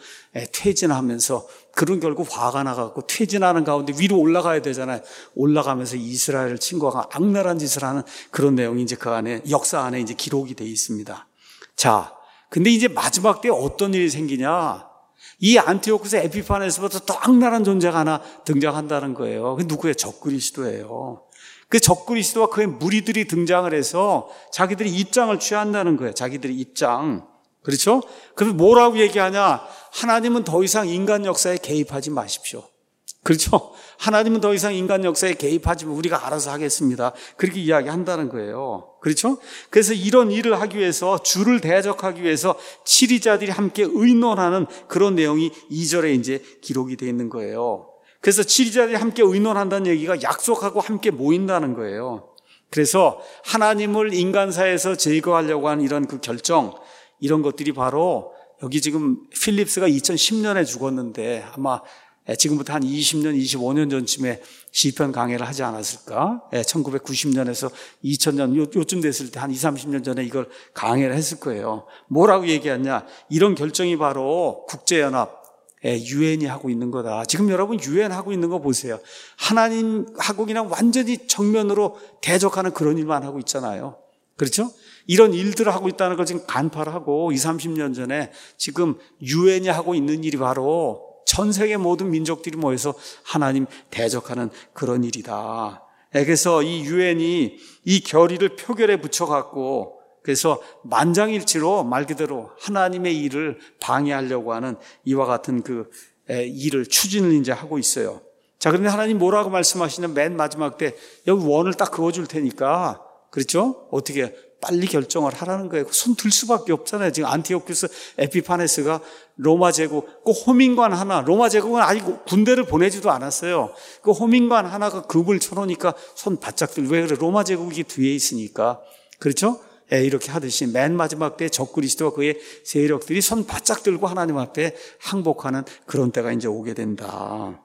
퇴진하면서 그런 결국 화가 나갖고 퇴진하는 가운데 위로 올라가야 되잖아요. 올라가면서 이스라엘을 침공하고 악랄한 짓을 하는 그런 내용이 이제 그 안에 역사 안에 이제 기록이 되어 있습니다. 자, 근데 이제 마지막 때 어떤 일이 생기냐? 이 안티오쿠스 에피파네스부터 또 악랄한 존재가 하나 등장한다는 거예요. 그 누구예요? 적그리스도예요. 그 적그리스도와 그의 무리들이 등장을 해서 자기들이 입장을 취한다는 거예요. 자기들이 입장. 그렇죠? 그래서 뭐라고 얘기하냐? 하나님은 더 이상 인간 역사에 개입하지 마십시오. 그렇죠? 하나님은 더 이상 인간 역사에 개입하지 마. 우리가 알아서 하겠습니다. 그렇게 이야기한다는 거예요. 그렇죠? 그래서 이런 일을 하기 위해서, 주를 대적하기 위해서 치리자들이 함께 의논하는 그런 내용이 이 절에 이제 기록이 되어 있는 거예요. 그래서 치리자들이 함께 의논한다는 얘기가 약속하고 함께 모인다는 거예요. 그래서 하나님을 인간사에서 제거하려고 하는 이런 그 결정, 이런 것들이 바로 여기 지금 필립스가 이천십 년에 죽었는데 아마 지금부터 한 이십 년, 이십오 년 전쯤에 시편 강해를 하지 않았을까? 천구백구십 년에서 이천 년 요쯤 됐을 때 한 이십, 삼십 년 전에 이걸 강해를 했을 거예요. 뭐라고 얘기했냐? 이런 결정이 바로 국제연합, 유엔이 하고 있는 거다. 지금 여러분 유엔 하고 있는 거 보세요. 하나님하고 그냥 완전히 정면으로 대적하는 그런 일만 하고 있잖아요. 그렇죠? 이런 일들을 하고 있다는 걸 지금 간파를 하고 이십, 삼십 년 전에 지금 유엔이 하고 있는 일이 바로 전 세계 모든 민족들이 모여서 하나님 대적하는 그런 일이다. 그래서 이 유엔이 이 결의를 표결에 붙여갖고 그래서 만장일치로 말 그대로 하나님의 일을 방해하려고 하는 이와 같은 그 일을 추진을 이제 하고 있어요. 자, 그런데 하나님 뭐라고 말씀하시냐면 맨 마지막 때 여기 원을 딱 그어줄 테니까 그렇죠? 어떻게 빨리 결정을 하라는 거예요. 손 들 수밖에 없잖아요. 지금 안티오쿠스 에피파네스가 로마 제국, 그 호민관 하나, 로마 제국은 아직 군대를 보내지도 않았어요. 그 호민관 하나가 금을 쳐놓으니까 손 바짝 들, 왜 그래? 로마 제국이 뒤에 있으니까. 그렇죠? 예, 이렇게 하듯이 맨 마지막 때 적그리스도와 그의 세력들이 손 바짝 들고 하나님 앞에 항복하는 그런 때가 이제 오게 된다.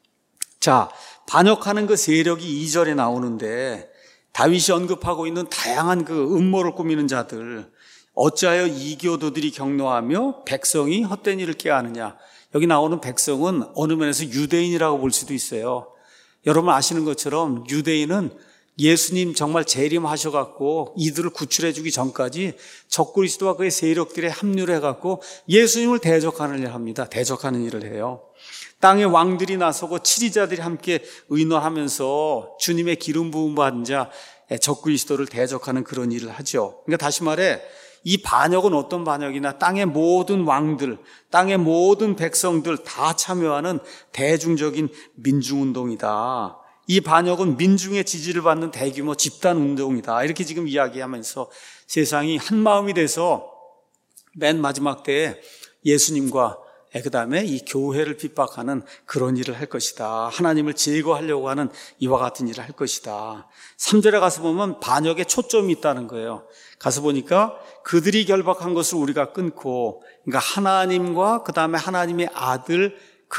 자, 반역하는 그 세력이 이 절에 나오는데 다윗이 언급하고 있는 다양한 그 음모를 꾸미는 자들, 어찌하여 이교도들이 격노하며 백성이 헛된 일을 깨하느냐. 여기 나오는 백성은 어느 면에서 유대인이라고 볼 수도 있어요. 여러분 아시는 것처럼 유대인은 예수님 정말 재림하셔갖고 이들을 구출해 주기 전까지 적그리스도와 그의 세력들에 합류를 해갖고 예수님을 대적하는 일을 합니다. 대적하는 일을 해요. 땅의 왕들이 나서고 치리자들이 함께 의논하면서 주님의 기름 부음 받은 자 적그리스도를 대적하는 그런 일을 하죠. 그러니까 다시 말해 이 반역은 어떤 반역이나 땅의 모든 왕들, 땅의 모든 백성들 다 참여하는 대중적인 민중운동이다. 이 반역은 민중의 지지를 받는 대규모 집단운동이다. 이렇게 지금 이야기하면서 세상이 한마음이 돼서 맨 마지막 때에 예수님과 그 다음에 이 교회를 핍박하는 그런 일을 할 것이다. 하나님을 제거하려고 하는 이와 같은 일을 할 것이다. 삼 절에 가서 보면 반역에 초점이 있다는 거예요. 가서 보니까 그들이 결박한 것을 우리가 끊고, 그러니까 하나님과 그 다음에 하나님의 아들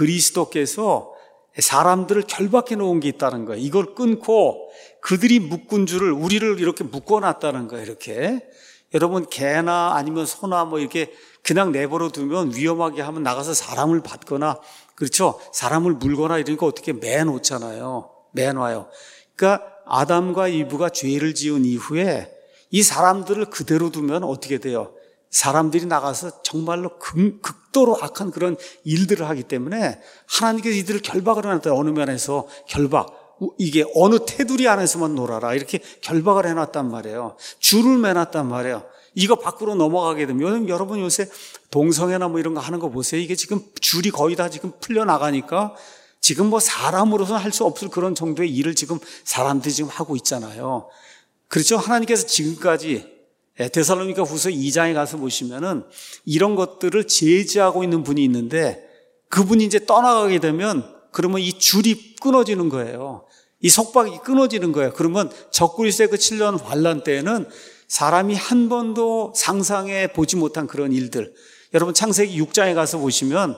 그리스도께서 사람들을 결박해 놓은 게 있다는 거예요. 이걸 끊고 그들이 묶은 줄을 우리를 이렇게 묶어놨다는 거예요. 이렇게. 여러분 개나 아니면 소나 뭐 이렇게 그냥 내버려 두면 위험하게 하면 나가서 사람을 받거나 그렇죠? 사람을 물거나 이러니까 어떻게 매놓잖아요. 매놔요. 그러니까 아담과 이브가 죄를 지은 이후에 이 사람들을 그대로 두면 어떻게 돼요? 사람들이 나가서 정말로 극, 극도로 악한 그런 일들을 하기 때문에 하나님께서 이들을 결박을 해놨다. 어느 면에서 결박, 이게 어느 테두리 안에서만 놀아라 이렇게 결박을 해놨단 말이에요. 줄을 매놨단 말이에요. 이거 밖으로 넘어가게 되면, 여러분 요새 동성애나 뭐 이런 거 하는 거 보세요. 이게 지금 줄이 거의 다 지금 풀려나가니까 지금 뭐 사람으로서는 할 수 없을 그런 정도의 일을 지금 사람들이 지금 하고 있잖아요. 그렇죠? 하나님께서 지금까지 데살로니가 후서 이 장에 가서 보시면은 이런 것들을 제지하고 있는 분이 있는데, 그분이 이제 떠나가게 되면 그러면 이 줄이 끊어지는 거예요. 이 속박이 끊어지는 거예요. 그러면 적그리스도의 그 칠 년 환란 때에는 사람이 한 번도 상상해 보지 못한 그런 일들, 여러분 창세기 육 장에 가서 보시면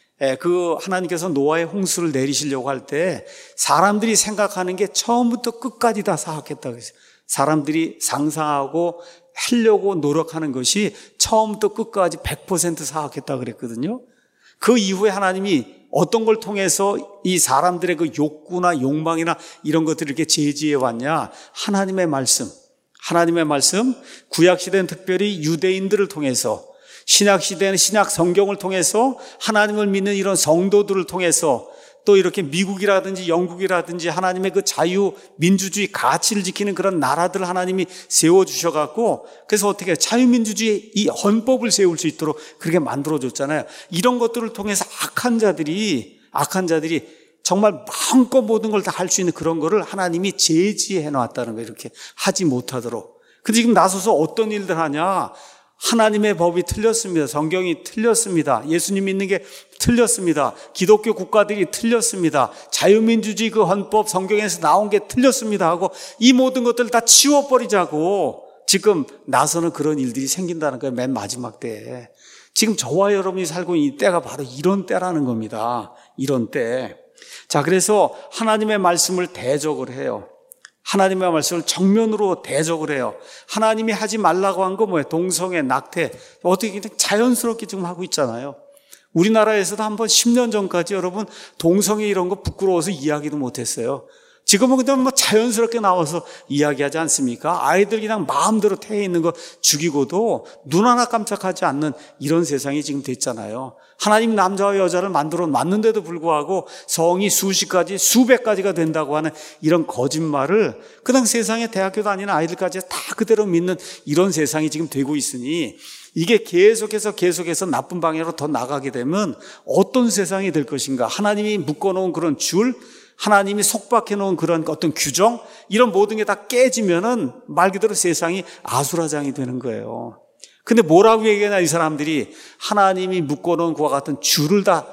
그 하나님께서 노아의 홍수를 내리시려고 할 때 사람들이 생각하는 게 처음부터 끝까지 다 사악했다고 했어요. 사람들이 상상하고 하려고 노력하는 것이 처음부터 끝까지 백 퍼센트 사악했다고 그랬거든요. 그 이후에 하나님이 어떤 걸 통해서 이 사람들의 그 욕구나 욕망이나 이런 것들을 이렇게 제지해 왔냐? 하나님의 말씀. 하나님의 말씀, 구약시대는 특별히 유대인들을 통해서, 신약시대는 신약 성경을 통해서 하나님을 믿는 이런 성도들을 통해서, 또 이렇게 미국이라든지 영국이라든지 하나님의 그 자유, 민주주의 가치를 지키는 그런 나라들을 하나님이 세워주셔갖고, 그래서 어떻게 자유민주주의 이 헌법을 세울 수 있도록 그렇게 만들어줬잖아요. 이런 것들을 통해서 악한 자들이, 악한 자들이 정말 마음껏 모든 걸 다 할 수 있는 그런 거를 하나님이 제지해 놨다는 거예요. 이렇게 하지 못하도록. 근데 지금 나서서 어떤 일들 하냐? 하나님의 법이 틀렸습니다. 성경이 틀렸습니다. 예수님 믿는 게 틀렸습니다. 기독교 국가들이 틀렸습니다. 자유민주주의 그 헌법 성경에서 나온 게 틀렸습니다 하고 이 모든 것들을 다 치워버리자고 지금 나서는 그런 일들이 생긴다는 거예요. 맨 마지막 때에. 지금 저와 여러분이 살고 있는 이 때가 바로 이런 때라는 겁니다. 이런 때. 자, 그래서 하나님의 말씀을 대적을 해요. 하나님의 말씀을 정면으로 대적을 해요. 하나님이 하지 말라고 한 거 뭐예요? 동성애, 낙태. 어떻게 그냥 자연스럽게 지금 하고 있잖아요. 우리나라에서도 한번 십 년 전까지 여러분 동성애 이런 거 부끄러워서 이야기도 못했어요. 지금은 그냥 뭐 자연스럽게 나와서 이야기하지 않습니까? 아이들 그냥 마음대로 태에 있는 거 죽이고도 눈 하나 깜짝하지 않는 이런 세상이 지금 됐잖아요. 하나님 남자와 여자를 만들어 놨는데도 불구하고 성이 수십 가지, 수백 가지가 된다고 하는 이런 거짓말을 그냥 세상에 대학교 다니는 아이들까지 다 그대로 믿는 이런 세상이 지금 되고 있으니, 이게 계속해서 계속해서 나쁜 방향으로 더 나가게 되면 어떤 세상이 될 것인가? 하나님이 묶어놓은 그런 줄, 하나님이 속박해 놓은 그런 어떤 규정, 이런 모든 게 다 깨지면은 말 그대로 세상이 아수라장이 되는 거예요. 근데 뭐라고 얘기하냐, 이 사람들이. 하나님이 묶어놓은 그와 같은 줄을 다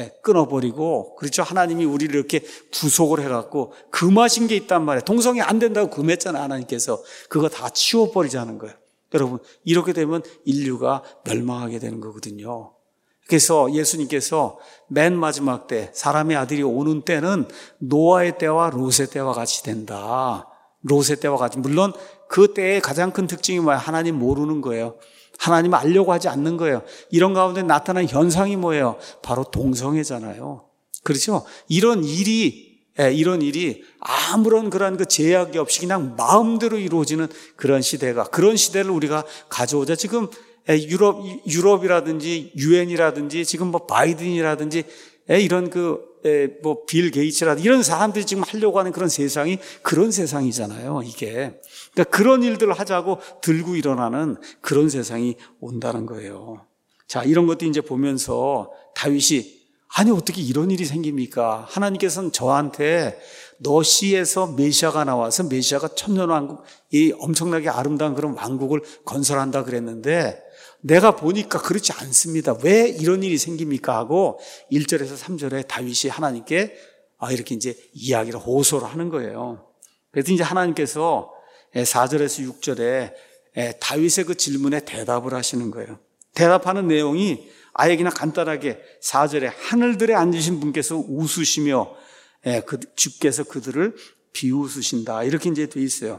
끊어버리고, 그렇죠? 하나님이 우리를 이렇게 구속을 해갖고 금하신 게 있단 말이에요. 동성애 안 된다고 금했잖아요, 하나님께서. 그거 다 치워버리자는 거예요. 여러분, 이렇게 되면 인류가 멸망하게 되는 거거든요. 그래서 예수님께서 맨 마지막 때, 사람의 아들이 오는 때는 노아의 때와 롯의 때와 같이 된다. 롯의 때와 같이. 물론 그 때의 가장 큰 특징이 뭐예요? 하나님 모르는 거예요. 하나님 알려고 하지 않는 거예요. 이런 가운데 나타난 현상이 뭐예요? 바로 동성애잖아요. 그렇죠? 이런 일이, 이런 일이 아무런 그런 그 제약이 없이 그냥 마음대로 이루어지는 그런 시대가, 그런 시대를 우리가 가져오자. 지금 유럽, 유럽이라든지 유엔이라든지 지금 뭐 바이든이라든지 이런 그 뭐 빌 게이츠라든지 이런 사람들이 지금 하려고 하는 그런 세상이 그런 세상이잖아요. 이게. 그러니까 그런 일들을 하자고 들고 일어나는 그런 세상이 온다는 거예요. 자, 이런 것도 이제 보면서 다윗이, 아니 어떻게 이런 일이 생깁니까? 하나님께서는 저한테 너 씨에서 메시아가 나와서 메시아가 천년왕국, 이 엄청나게 아름다운 그런 왕국을 건설한다 그랬는데 내가 보니까 그렇지 않습니다. 왜 이런 일이 생깁니까? 하고 일 절에서 삼 절에 다윗이 하나님께 아 이렇게 이제 이야기를 호소를 하는 거예요. 그래서 이제 하나님께서 사 절에서 육 절에 다윗의 그 질문에 대답을 하시는 거예요. 대답하는 내용이 아예 그냥 간단하게 사 절에 하늘들에 앉으신 분께서 웃으시며 그 주께서 그들을 비웃으신다. 이렇게 이제 돼 있어요.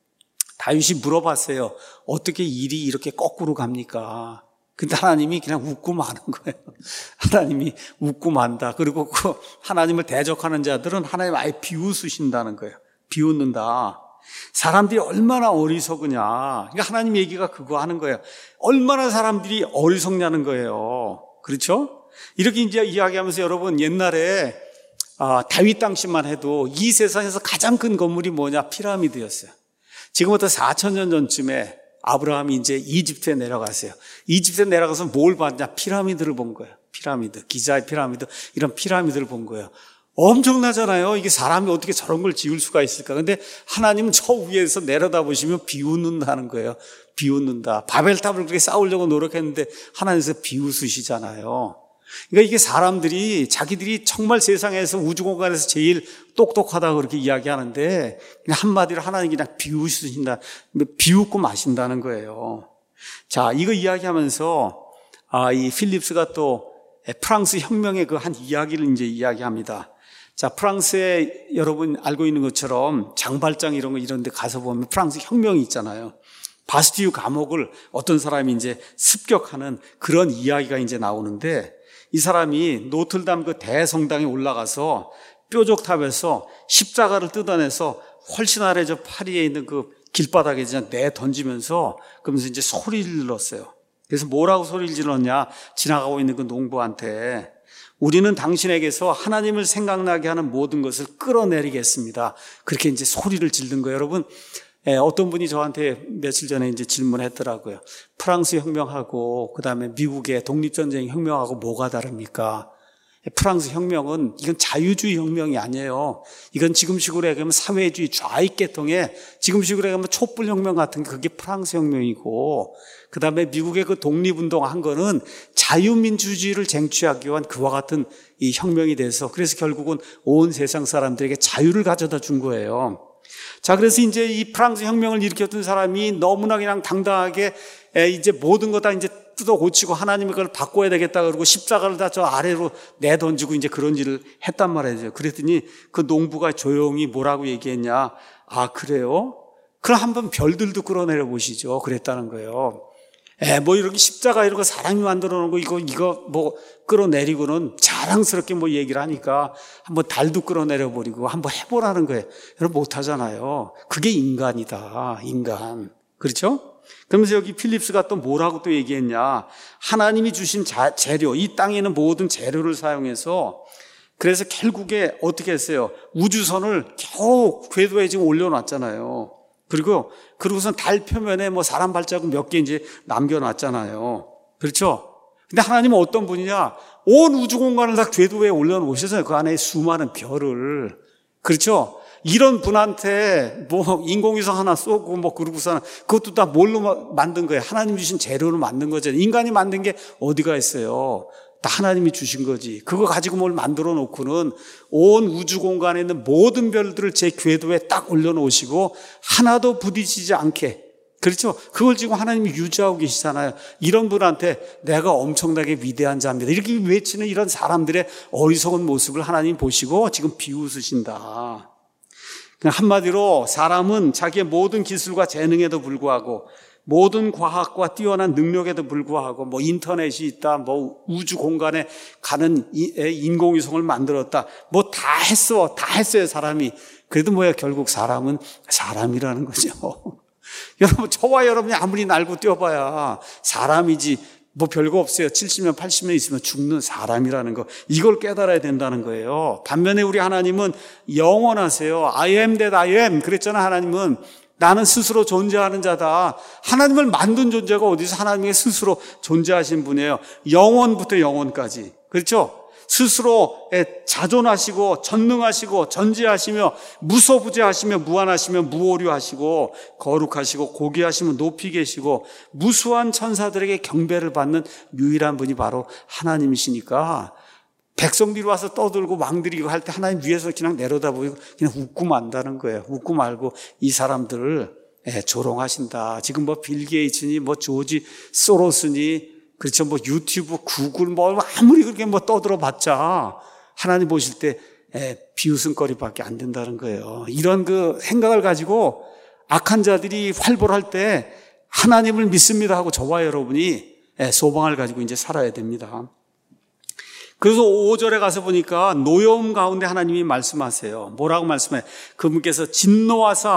다윗이 물어봤어요. 어떻게 일이 이렇게 거꾸로 갑니까? 근데 하나님이 그냥 웃고 마는 거예요. 하나님이 웃고 만다. 그리고 그 하나님을 대적하는 자들은 하나님 아예 비웃으신다는 거예요. 비웃는다. 사람들이 얼마나 어리석으냐. 그러니까 하나님 얘기가 그거 하는 거예요. 얼마나 사람들이 어리석냐는 거예요. 그렇죠? 이렇게 이제 이야기하면서 여러분, 옛날에 아, 다윗 당시만 해도 이 세상에서 가장 큰 건물이 뭐냐? 피라미드였어요. 지금부터 사천 년 전쯤에 아브라함이 이제 이집트에 내려갔어요. 이집트에 내려가서 뭘 봤냐? 피라미드를 본 거예요. 피라미드, 기자의 피라미드, 이런 피라미드를 본 거예요. 엄청나잖아요. 이게 사람이 어떻게 저런 걸 지을 수가 있을까? 근데 하나님은 저 위에서 내려다보시면 비웃는다는 거예요. 비웃는다. 바벨탑을 그렇게 쌓으려고 노력했는데 하나님께서 비웃으시잖아요. 그러니까 이게 사람들이 자기들이 정말 세상에서 우주공간에서 제일 똑똑하다고 그렇게 이야기하는데 그냥 한마디로 하나님 그냥 비웃으신다, 비웃고 마신다는 거예요. 자, 이거 이야기하면서 아, 이 필립스가 또 프랑스 혁명의 그 한 이야기를 이제 이야기합니다. 자, 프랑스에 여러분 알고 있는 것처럼 장발장 이런 거 이런 데 가서 보면 프랑스 혁명이 있잖아요. 바스티유 감옥을 어떤 사람이 이제 습격하는 그런 이야기가 이제 나오는데 이 사람이 노틀담 그 대성당에 올라가서 뾰족탑에서 십자가를 뜯어내서 훨씬 아래 저 파리에 있는 그 길바닥에 그냥 내 던지면서 그러면서 이제 소리를 질렀어요. 그래서 뭐라고 소리를 질렀냐? 지나가고 있는 그 농부한테 우리는 당신에게서 하나님을 생각나게 하는 모든 것을 끌어내리겠습니다. 그렇게 이제 소리를 지른 거예요. 여러분, 예, 어떤 분이 저한테 며칠 전에 이제 질문했더라고요. 프랑스 혁명하고 그다음에 미국의 독립전쟁 혁명하고 뭐가 다릅니까? 프랑스 혁명은 이건 자유주의 혁명이 아니에요. 이건 지금식으로 얘기하면 사회주의 좌익계통의 지금식으로 얘기하면 촛불혁명 같은 게 그게 프랑스 혁명이고 그다음에 미국의 그 독립운동한 거는 자유민주주의를 쟁취하기 위한 그와 같은 이 혁명이 돼서 그래서 결국은 온 세상 사람들에게 자유를 가져다 준 거예요. 자, 그래서 이제 이 프랑스 혁명을 일으켰던 사람이 너무나 그냥 당당하게 이제 모든 거 다 이제 뜯어 고치고 하나님의 걸 바꿔야 되겠다 그러고 십자가를 다 저 아래로 내던지고 이제 그런 일을 했단 말이죠. 그랬더니 그 농부가 조용히 뭐라고 얘기했냐? 아, 그래요? 그럼 한번 별들도 끌어내려 보시죠. 그랬다는 거예요. 에, 뭐 이렇게 십자가 이런 거 사람이 만들어 놓은 거 이거 이거 뭐 끌어내리고는 자랑스럽게 뭐 얘기를 하니까 한번 달도 끌어내려 버리고 한번 해보라는 거예요. 여러분 못 하잖아요. 그게 인간이다. 인간. 그렇죠? 그러면서 여기 필립스가 또 뭐라고 또 얘기했냐? 하나님이 주신 자, 재료, 이 땅에 있는 모든 재료를 사용해서 그래서 결국에 어떻게 했어요? 우주선을 겨우 궤도에 지금 올려놨잖아요. 그리고 그러고선 달 표면에 뭐 사람 발자국 몇 개 이제 남겨놨잖아요. 그렇죠? 근데 하나님은 어떤 분이냐? 온 우주 공간을 다 궤도에 올려놓으셔서 그 안에 수많은 별을, 그렇죠? 이런 분한테 뭐 인공위성 하나 쏘고 뭐 그러고서는 그것도 다 뭘로 만든 거예요? 하나님 주신 재료로 만든 거죠. 인간이 만든 게 어디가 있어요? 다 하나님이 주신 거지. 그거 가지고 뭘 만들어 놓고는 온 우주 공간에 있는 모든 별들을 제 궤도에 딱 올려놓으시고 하나도 부딪히지 않게, 그렇죠? 그걸 지금 하나님이 유지하고 계시잖아요. 이런 분한테 내가 엄청나게 위대한 자입니다, 이렇게 외치는 이런 사람들의 어리석은 모습을 하나님 보시고 지금 비웃으신다. 한마디로 사람은 자기의 모든 기술과 재능에도 불구하고 모든 과학과 뛰어난 능력에도 불구하고 뭐 인터넷이 있다, 뭐 우주 공간에 가는 인공위성을 만들었다, 뭐 다 했어, 다 했어요 사람이. 그래도 뭐야, 결국 사람은 사람이라는 거죠. 여러분, 저와 여러분이 아무리 날고 뛰어봐야 사람이지 뭐 별거 없어요. 칠십 년, 팔십 년 있으면 죽는 사람이라는 거, 이걸 깨달아야 된다는 거예요. 반면에 우리 하나님은 영원하세요. I am that I am. 그랬잖아. 하나님은 나는 스스로 존재하는 자다. 하나님을 만든 존재가 어디서 하나님의 스스로 존재하신 분이에요. 영원부터 영원까지. 그렇죠? 스스로 자존하시고 전능하시고 전지하시며 무소부재하시며 무한하시며 무오류하시고 거룩하시고 고귀하시며 높이 계시고 무수한 천사들에게 경배를 받는 유일한 분이 바로 하나님이시니까 백성들이 와서 떠들고 왕들이 이거 할 때 하나님 위에서 그냥 내려다보고 그냥 웃고 만다는 거예요. 웃고 말고 이 사람들을 조롱하신다. 지금 뭐 빌 게이츠니 뭐 조지 소로스니, 그렇죠, 뭐 유튜브, 구글 뭐 아무리 그렇게 뭐 떠들어봤자 하나님 보실 때 비웃음거리밖에 안 된다는 거예요. 이런 그 생각을 가지고 악한 자들이 활보할 때 하나님을 믿습니다 하고 저와 여러분이 소망을 가지고 이제 살아야 됩니다. 그래서 오 절에 가서 보니까 노여움 가운데 하나님이 말씀하세요. 뭐라고 말씀해요? 그분께서 진노하사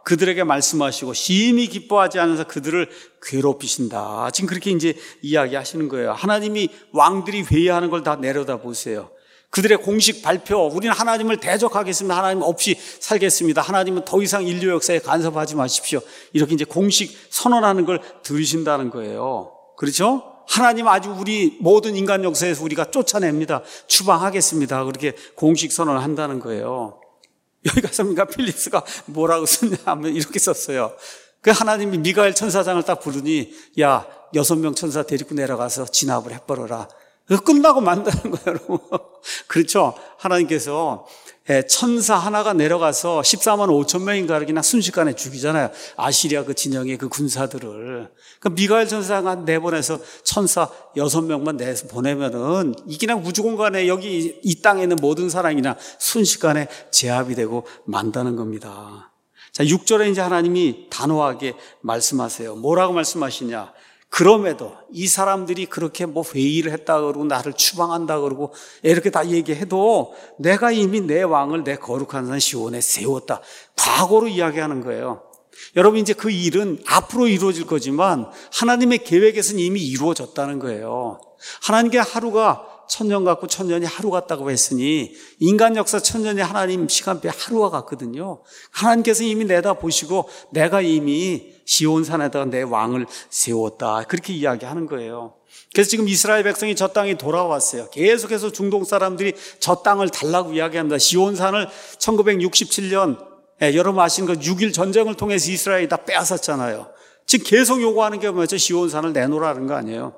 그들에게 말씀하시고 심히 기뻐하지 않아서 그들을 괴롭히신다. 지금 그렇게 이제 이야기하시는 거예요. 하나님이 왕들이 회의하는 걸 다 내려다 보세요. 그들의 공식 발표, 우리는 하나님을 대적하겠습니다. 하나님 없이 살겠습니다. 하나님은 더 이상 인류 역사에 간섭하지 마십시오. 이렇게 이제 공식 선언하는 걸 들으신다는 거예요. 그렇죠? 하나님 아주 우리 모든 인간 역사에서 우리가 쫓아냅니다. 추방하겠습니다. 그렇게 공식 선언을 한다는 거예요. 여기 가서 필립스가 뭐라고 썼냐 하면 이렇게 썼어요. 그 하나님이 미가엘 천사장을 딱 부르니, 야, 여섯 명 천사 데리고 내려가서 진압을 해버려라. 끝나고 만다는 거예요, 여러분. 그렇죠? 하나님께서 천사 하나가 내려가서 십사만 오천 명인가 그냥 순식간에 죽이잖아요. 아시리아 그 진영의 그 군사들을. 그러니까 미가엘 천사가 내보내서 천사 여섯 명만 내서 보내면은 이 그냥 우주공간에 여기 이 땅에 있는 모든 사람이나 순식간에 제압이 되고 만다는 겁니다. 자, 육 절에 이제 하나님이 단호하게 말씀하세요. 뭐라고 말씀하시냐? 그럼에도 이 사람들이 그렇게 뭐 회의를 했다 그러고 나를 추방한다 그러고 이렇게 다 얘기해도 내가 이미 내 왕을 내 거룩한 산 시온에 세웠다. 과거로 이야기하는 거예요. 여러분, 이제 그 일은 앞으로 이루어질 거지만 하나님의 계획에서는 이미 이루어졌다는 거예요. 하나님께 하루가 천년 같고 천년이 하루 같다고 했으니 인간 역사 천년이 하나님 시간표에 하루가 같거든요. 하나님께서 이미 내다보시고 내가 이미 시온산에다가 내 왕을 세웠다. 그렇게 이야기하는 거예요. 그래서 지금 이스라엘 백성이 저 땅에 돌아왔어요. 계속해서 중동 사람들이 저 땅을 달라고 이야기합니다. 시온산을 천구백육십칠 년 예, 여러분 아시는 거 육 일 전쟁을 통해서 이스라엘이 다 빼앗았잖아요. 지금 계속 요구하는 게 뭐죠? 시온산을 내놓으라는 거 아니에요.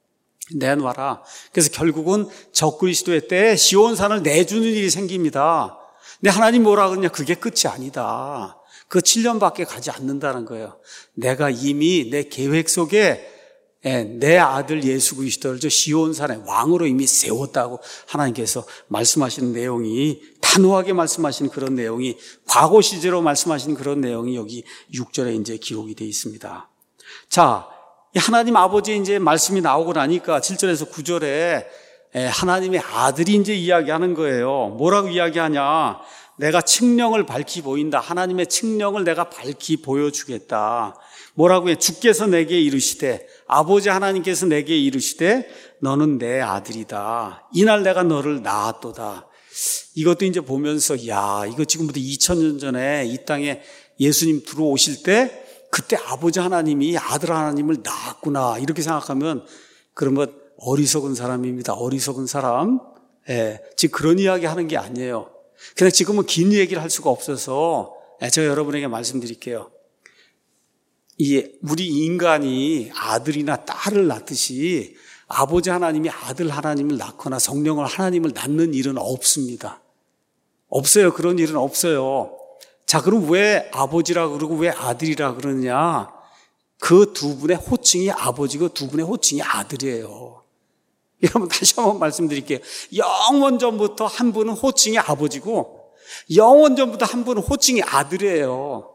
내놔라. 그래서 결국은 적그리스도의 때에 시온산을 내주는 일이 생깁니다. 근데 하나님 뭐라 그러냐? 그게 끝이 아니다. 그 칠 년밖에 가지 않는다는 거예요. 내가 이미 내 계획 속에 내 아들 예수 그리스도를 저 시온산의 왕으로 이미 세웠다고 하나님께서 말씀하시는 내용이, 단호하게 말씀하시는 그런 내용이, 과거 시제로 말씀하시는 그런 내용이 여기 육 절에 이제 기록이 되어 있습니다. 자, 하나님 아버지의 이제 말씀이 나오고 나니까 칠 절에서 구 절에 하나님의 아들이 이제 이야기하는 거예요. 뭐라고 이야기하냐? 내가 측령을 밝히 보인다. 하나님의 측령을 내가 밝히 보여주겠다. 뭐라고 해? 주께서 내게 이르시되, 아버지 하나님께서 내게 이르시되 너는 내 아들이다. 이날 내가 너를 낳았도다. 이것도 이제 보면서 야, 이거 지금부터 이천 년 전에 이 땅에 예수님 들어오실 때 그때 아버지 하나님이 아들 하나님을 낳았구나 이렇게 생각하면 그러면 어리석은 사람입니다. 어리석은 사람. 예, 지금 그런 이야기 하는 게 아니에요. 그냥 지금은 긴 얘기를 할 수가 없어서 제가 여러분에게 말씀드릴게요. 이 우리 인간이 아들이나 딸을 낳듯이 아버지 하나님이 아들 하나님을 낳거나 성령을 하나님을 낳는 일은 없습니다. 없어요. 그런 일은 없어요. 자, 그럼 왜 아버지라 그러고 왜 아들이라 그러느냐? 그 두 분의 호칭이 아버지고 두 분의 호칭이 아들이에요. 여러분 다시 한번 말씀드릴게요. 영원 전부터 한 분은 호칭이 아버지고 영원 전부터 한 분은 호칭이 아들이에요.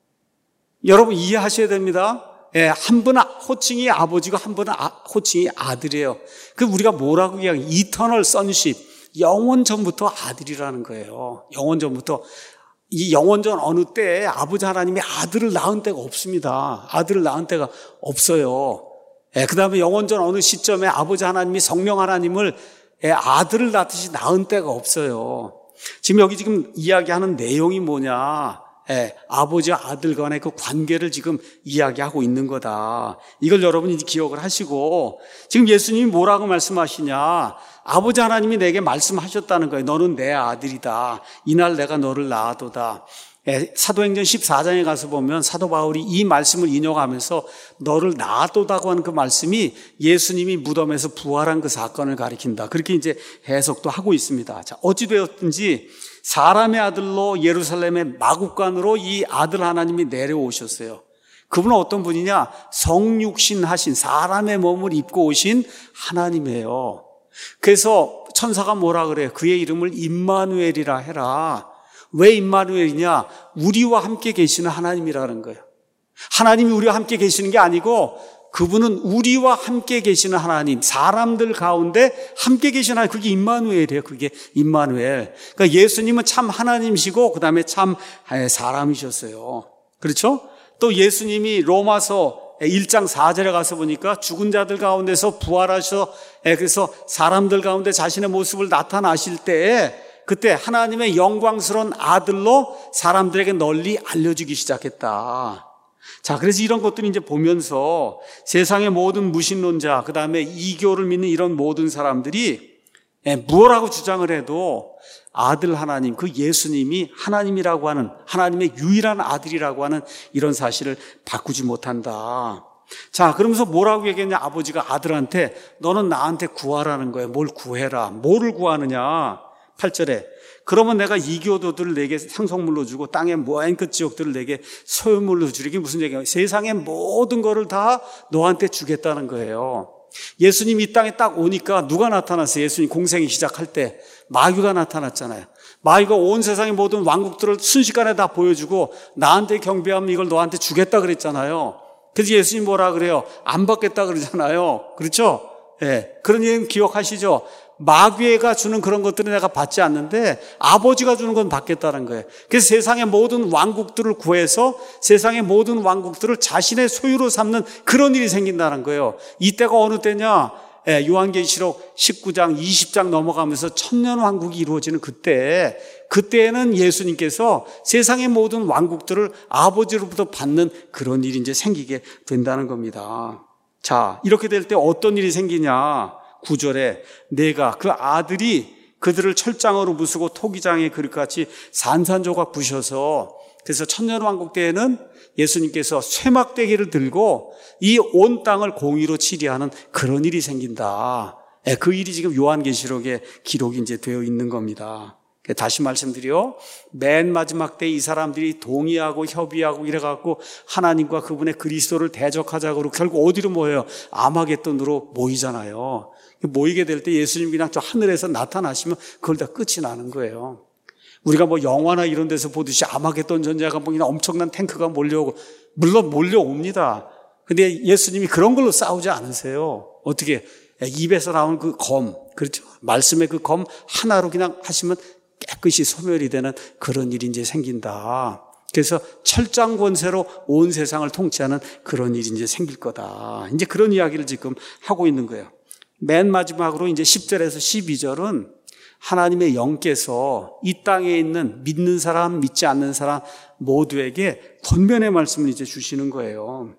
여러분 이해하셔야 됩니다. 예, 한 분은 호칭이 아버지고 한 분은 아, 호칭이 아들이에요. 그 우리가 뭐라고 이야기해요? 이터널 선십, 영원 전부터 아들이라는 거예요. 영원 전부터. 이 영원전 어느 때에 아버지 하나님이 아들을 낳은 때가 없습니다. 아들을 낳은 때가 없어요. 예, 그 다음에 영원전 어느 시점에 아버지 하나님이 성령 하나님을 예, 아들을 낳듯이 낳은 때가 없어요. 지금 여기 지금 이야기하는 내용이 뭐냐? 예, 아버지와 아들 간의 그 관계를 지금 이야기하고 있는 거다. 이걸 여러분이 기억을 하시고, 지금 예수님이 뭐라고 말씀하시냐? 아버지 하나님이 내게 말씀하셨다는 거예요. 너는 내 아들이다. 이날 내가 너를 낳아도다. 예, 사도행전 십사 장에 가서 보면 사도 바울이 이 말씀을 인용하면서 너를 낳아도다고 하는 그 말씀이 예수님이 무덤에서 부활한 그 사건을 가리킨다. 그렇게 이제 해석도 하고 있습니다. 자, 어찌되었든지 사람의 아들로 예루살렘의 마국간으로 이 아들 하나님이 내려오셨어요. 그분은 어떤 분이냐? 성육신 하신 사람의 몸을 입고 오신 하나님이에요. 그래서 천사가 뭐라 그래요? 그의 이름을 임마누엘이라 해라. 왜 임마누엘이냐? 우리와 함께 계시는 하나님이라는 거예요. 하나님이 우리와 함께 계시는 게 아니고 그분은 우리와 함께 계시는 하나님, 사람들 가운데 함께 계시는 하나님, 그게 임마누엘이에요. 그게 임마누엘. 그러니까 예수님은 참 하나님이시고 그 다음에 참 사람이셨어요. 그렇죠? 또 예수님이 로마서 일 장 사 절에 가서 보니까 죽은 자들 가운데서 부활하셔 그래서 사람들 가운데 자신의 모습을 나타나실 때에 그때 하나님의 영광스러운 아들로 사람들에게 널리 알려주기 시작했다. 자, 그래서 이런 것들을 이제 보면서 세상의 모든 무신론자, 그 다음에 이교를 믿는 이런 모든 사람들이 무엇라고 주장을 해도 아들 하나님, 그 예수님이 하나님이라고 하는, 하나님의 유일한 아들이라고 하는 이런 사실을 바꾸지 못한다. 자, 그러면서 뭐라고 얘기했냐? 아버지가 아들한테 너는 나한테 구하라는 거야. 뭘 구해라. 뭐를 구하느냐? 팔 절에 그러면 내가 이교도들을 내게 상속물로 주고 땅의 모아인 그 지역들을 내게 소유물로 주리. 이게 무슨 얘기예요? 세상의 모든 거를 다 너한테 주겠다는 거예요. 예수님이 이 땅에 딱 오니까 누가 나타났어요? 예수님 공생이 시작할 때 마귀가 나타났잖아요. 마귀가 온 세상의 모든 왕국들을 순식간에 다 보여주고 나한테 경배하면 이걸 너한테 주겠다 그랬잖아요. 그래서 예수님 뭐라 그래요? 안 받겠다 그러잖아요. 그렇죠? 예. 네. 그런 얘기는 기억하시죠? 마귀가 주는 그런 것들은 내가 받지 않는데 아버지가 주는 건 받겠다는 거예요. 그래서 세상의 모든 왕국들을 구해서 세상의 모든 왕국들을 자신의 소유로 삼는 그런 일이 생긴다는 거예요. 이때가 어느 때냐? 예, 요한계시록 십구 장 이십 장 넘어가면서 천년 왕국이 이루어지는 그때, 그때에는 예수님께서 세상의 모든 왕국들을 아버지로부터 받는 그런 일이 이제 생기게 된다는 겁니다. 자, 이렇게 될 때 어떤 일이 생기냐? 구 절에 내가 그 아들이 그들을 철장으로 부수고 토기장의 그릇같이 산산조각 부셔서, 그래서 천년왕국 때에는 예수님께서 쇠막대기를 들고 이 온 땅을 공의로 치리하는 그런 일이 생긴다. 그 일이 지금 요한계시록에 기록이 이제 되어 있는 겁니다. 다시 말씀드려, 맨 마지막 때 이 사람들이 동의하고 협의하고 이래갖고 하나님과 그분의 그리스도를 대적하자고 결국 어디로 모여요? 아마겟돈으로 모이잖아요. 모이게 될 때 예수님 그냥 저 하늘에서 나타나시면 그걸 다 끝이 나는 거예요. 우리가 뭐 영화나 이런 데서 보듯이 아마겟돈 전쟁가 뭐 그냥 엄청난 탱크가 몰려오고, 물론 몰려옵니다. 근데 예수님이 그런 걸로 싸우지 않으세요. 어떻게? 입에서 나온 그 검, 그렇죠? 말씀의 그 검 하나로 그냥 하시면 깨끗이 소멸이 되는 그런 일이 이제 생긴다. 그래서 철장 권세로 온 세상을 통치하는 그런 일이 이제 생길 거다. 이제 그런 이야기를 지금 하고 있는 거예요. 맨 마지막으로 이제 십 절에서 십이 절은 하나님의 영께서 이 땅에 있는 믿는 사람, 믿지 않는 사람 모두에게 권면의 말씀을 이제 주시는 거예요.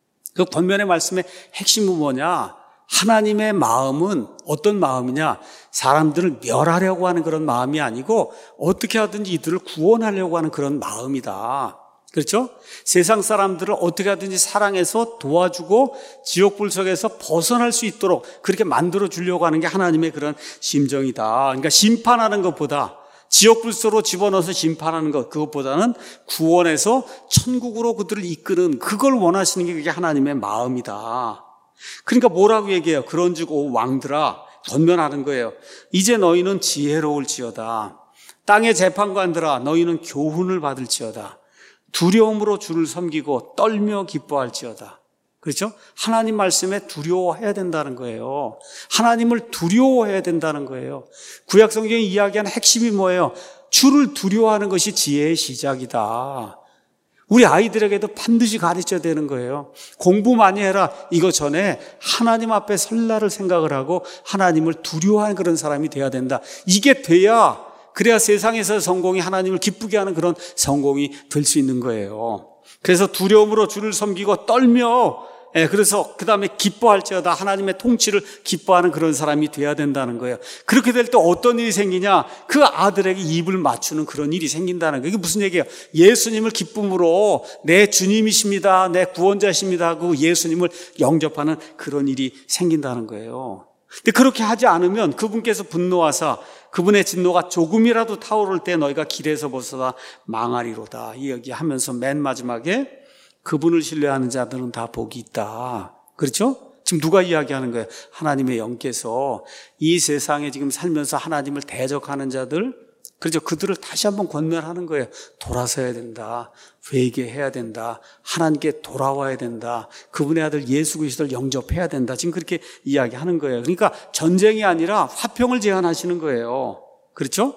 그 권면의 말씀의 핵심은 뭐냐? 하나님의 마음은 어떤 마음이냐? 사람들을 멸하려고 하는 그런 마음이 아니고 어떻게 하든지 이들을 구원하려고 하는 그런 마음이다. 그렇죠? 세상 사람들을 어떻게 하든지 사랑해서 도와주고 지옥불 속에서 벗어날 수 있도록 그렇게 만들어 주려고 하는 게 하나님의 그런 심정이다. 그러니까 심판하는 것보다, 지옥불 속으로 집어넣어서 심판하는 것, 그것보다는 구원해서 천국으로 그들을 이끄는, 그걸 원하시는 게 그게 하나님의 마음이다. 그러니까 뭐라고 얘기해요? 그런즉 오 왕들아, 권면하는 거예요. 이제 너희는 지혜로울지어다. 땅의 재판관들아, 너희는 교훈을 받을지어다. 두려움으로 주를 섬기고 떨며 기뻐할지어다. 그렇죠? 하나님 말씀에 두려워해야 된다는 거예요. 하나님을 두려워해야 된다는 거예요. 구약 성경이 이야기하는 핵심이 뭐예요? 주를 두려워하는 것이 지혜의 시작이다. 우리 아이들에게도 반드시 가르쳐야 되는 거예요. 공부 많이 해라. 이거 전에 하나님 앞에 설날을 생각을 하고 하나님을 두려워하는 그런 사람이 돼야 된다. 이게 돼야, 그래야 세상에서 성공이 하나님을 기쁘게 하는 그런 성공이 될 수 있는 거예요. 그래서 두려움으로 주를 섬기고 떨며, 예, 그래서 그 다음에 기뻐할지어다, 하나님의 통치를 기뻐하는 그런 사람이 돼야 된다는 거예요. 그렇게 될 때 어떤 일이 생기냐? 그 아들에게 입을 맞추는 그런 일이 생긴다는 거예요. 이게 무슨 얘기예요? 예수님을 기쁨으로 내 주님이십니다, 내 구원자십니다 하고 예수님을 영접하는 그런 일이 생긴다는 거예요. 근데 그렇게 하지 않으면 그분께서 분노하사 그분의 진노가 조금이라도 타오를 때 너희가 길에서 벗어나 망하리로다. 이 얘기하면서 맨 마지막에 그분을 신뢰하는 자들은 다 복이 있다. 그렇죠? 지금 누가 이야기하는 거예요? 하나님의 영께서 이 세상에 지금 살면서 하나님을 대적하는 자들, 그렇죠? 그들을 다시 한번 권면하는 거예요. 돌아서야 된다. 회개해야 된다. 하나님께 돌아와야 된다. 그분의 아들 예수 그리스도를 영접해야 된다. 지금 그렇게 이야기하는 거예요. 그러니까 전쟁이 아니라 화평을 제안하시는 거예요. 그렇죠?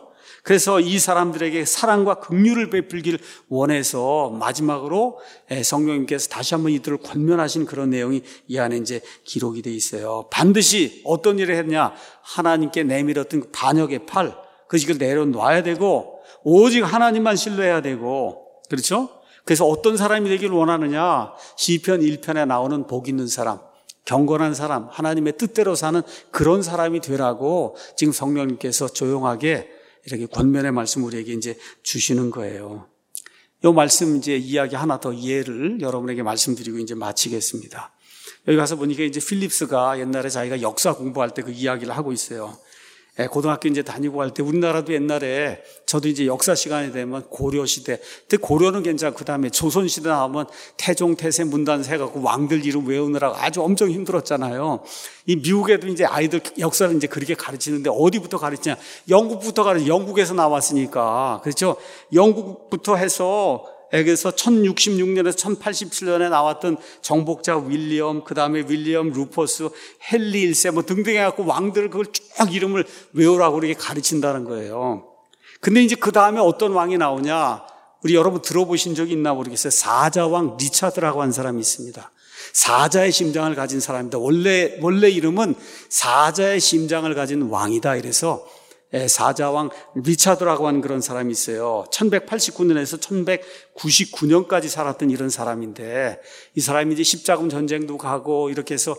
그래서 이 사람들에게 사랑과 긍휼을 베풀기를 원해서 마지막으로 성령님께서 다시 한번 이들을 권면하신 그런 내용이 이 안에 이제 기록이 돼 있어요. 반드시 어떤 일을 했냐? 하나님께 내밀었던 반역의 팔, 그것을 내려놔야 되고 오직 하나님만 신뢰해야 되고, 그렇죠? 그래서 어떤 사람이 되기를 원하느냐? 시편 일 편에 나오는 복 있는 사람, 경건한 사람, 하나님의 뜻대로 사는 그런 사람이 되라고 지금 성령님께서 조용하게 이렇게 권면의 말씀 우리에게 이제 주시는 거예요. 이 말씀 이제 이야기 하나 더 예를 여러분에게 말씀드리고 이제 마치겠습니다. 여기 가서 보니까 이제 필립스가 옛날에 자기가 역사 공부할 때 그 이야기를 하고 있어요. 고등학교 이제 다니고 할 때 우리나라도 옛날에 저도 이제 역사 시간이 되면 고려 시대, 근데 고려는 괜찮고 그 다음에 조선 시대 나오면 태종, 태세, 문단세 해갖고 왕들 이름 외우느라고 아주 엄청 힘들었잖아요. 이 미국에도 이제 아이들 역사를 이제 그렇게 가르치는데 어디부터 가르치냐? 영국부터 가르치, 영국에서 나왔으니까. 그렇죠? 영국부터 해서 그래서 천육십육 년에서 천팔십칠 년에 나왔던 정복자 윌리엄, 그 다음에 윌리엄 루퍼스, 헨리 일 세 뭐 등등 해갖고 왕들 그걸 쭉 이름을 외우라고 이렇게 가르친다는 거예요. 근데 이제 그 다음에 어떤 왕이 나오냐? 우리 여러분 들어보신 적이 있나 모르겠어요. 사자왕 리차드라고 한 사람이 있습니다. 사자의 심장을 가진 사람입니다. 원래, 원래 이름은 사자의 심장을 가진 왕이다. 이래서 사자왕 리차드라고 하는 그런 사람이 있어요. 천백팔십구 년에서 천백구십구 년까지 살았던 이런 사람인데, 이 사람이 이제 십자군 전쟁도 가고 이렇게 해서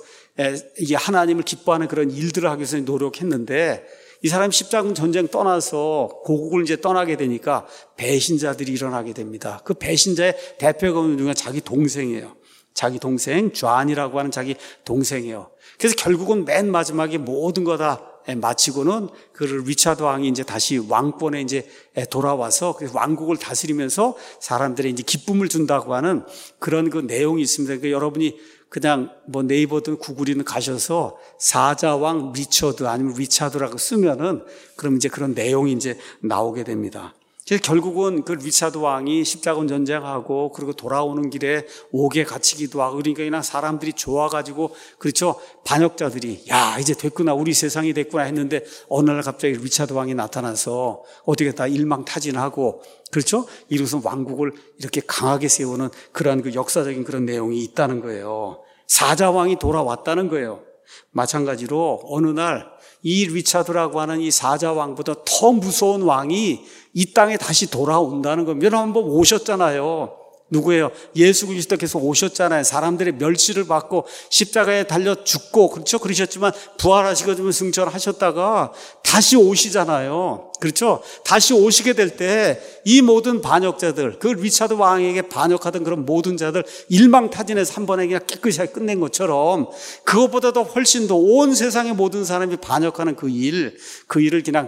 이게 하나님을 기뻐하는 그런 일들을 하기 위해서 노력했는데, 이 사람이 십자군 전쟁 떠나서 고국을 이제 떠나게 되니까 배신자들이 일어나게 됩니다. 그 배신자의 대표가 누가 자기 동생이에요. 자기 동생 존이라고 하는 자기 동생이에요. 그래서 결국은 맨 마지막에 모든 거 다 마치고는 그 리차드 왕이 이제 다시 왕권에 이제 돌아와서 왕국을 다스리면서 사람들의 이제 기쁨을 준다고 하는 그런 그 내용이 있습니다. 그러니까 여러분이 그냥 뭐 네이버든 구글이든 가셔서 사자왕 리처드 아니면 리차드라고 쓰면은 그럼 이제 그런 내용이 이제 나오게 됩니다. 그래서 결국은 그 리차드 왕이 십자군 전쟁하고 그리고 돌아오는 길에 옥에 갇히기도 하고, 그러니까 그냥 사람들이 좋아가지고, 그렇죠, 반역자들이 야 이제 됐구나, 우리 세상이 됐구나 했는데 어느 날 갑자기 리차드 왕이 나타나서 어떻게 다 일망타진하고, 그렇죠, 이로써 왕국을 이렇게 강하게 세우는 그러한 그 역사적인 그런 내용이 있다는 거예요. 사자왕이 돌아왔다는 거예요. 마찬가지로 어느 날 이 리차드라고 하는 이 사자왕보다 더 무서운 왕이 이 땅에 다시 돌아온다는 겁니다. 여러분 한번 오셨잖아요. 누구예요? 예수 그리스도께서 오셨잖아요. 사람들의 멸시를 받고 십자가에 달려 죽고, 그렇죠? 그러셨지만 부활하시고 승천하셨다가 다시 오시잖아요. 그렇죠? 다시 오시게 될 때 이 모든 반역자들, 그 리차드 왕에게 반역하던 그런 모든 자들 일망타진해서 한 번에 그냥 깨끗이 끝낸 것처럼, 그것보다도 훨씬 더 온 세상의 모든 사람이 반역하는 그 일, 그 일을 그냥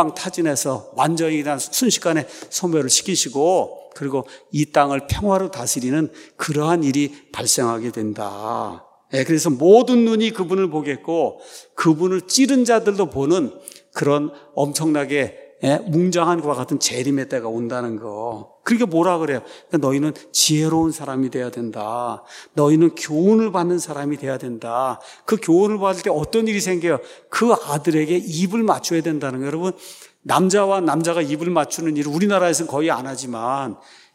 일망타진해서 완전히 그냥 순식간에 소멸을 시키시고, 그리고 이 땅을 평화로 다스리는 그러한 일이 발생하게 된다. 예, 그래서 모든 눈이 그분을 보겠고 그분을 찌른 자들도 보는 그런 엄청나게 예, 웅장한 것과 같은 재림의 때가 온다는 거. 그러니까 뭐라 그래요? 그러니까 너희는 지혜로운 사람이 돼야 된다. 너희는 교훈을 받는 사람이 돼야 된다. 그 교훈을 받을 때 어떤 일이 생겨요? 그 아들에게 입을 맞춰야 된다는 거예요. 여러분, 남자와 남자가 입을 맞추는 일을 우리나라에서는 거의 안 하지만,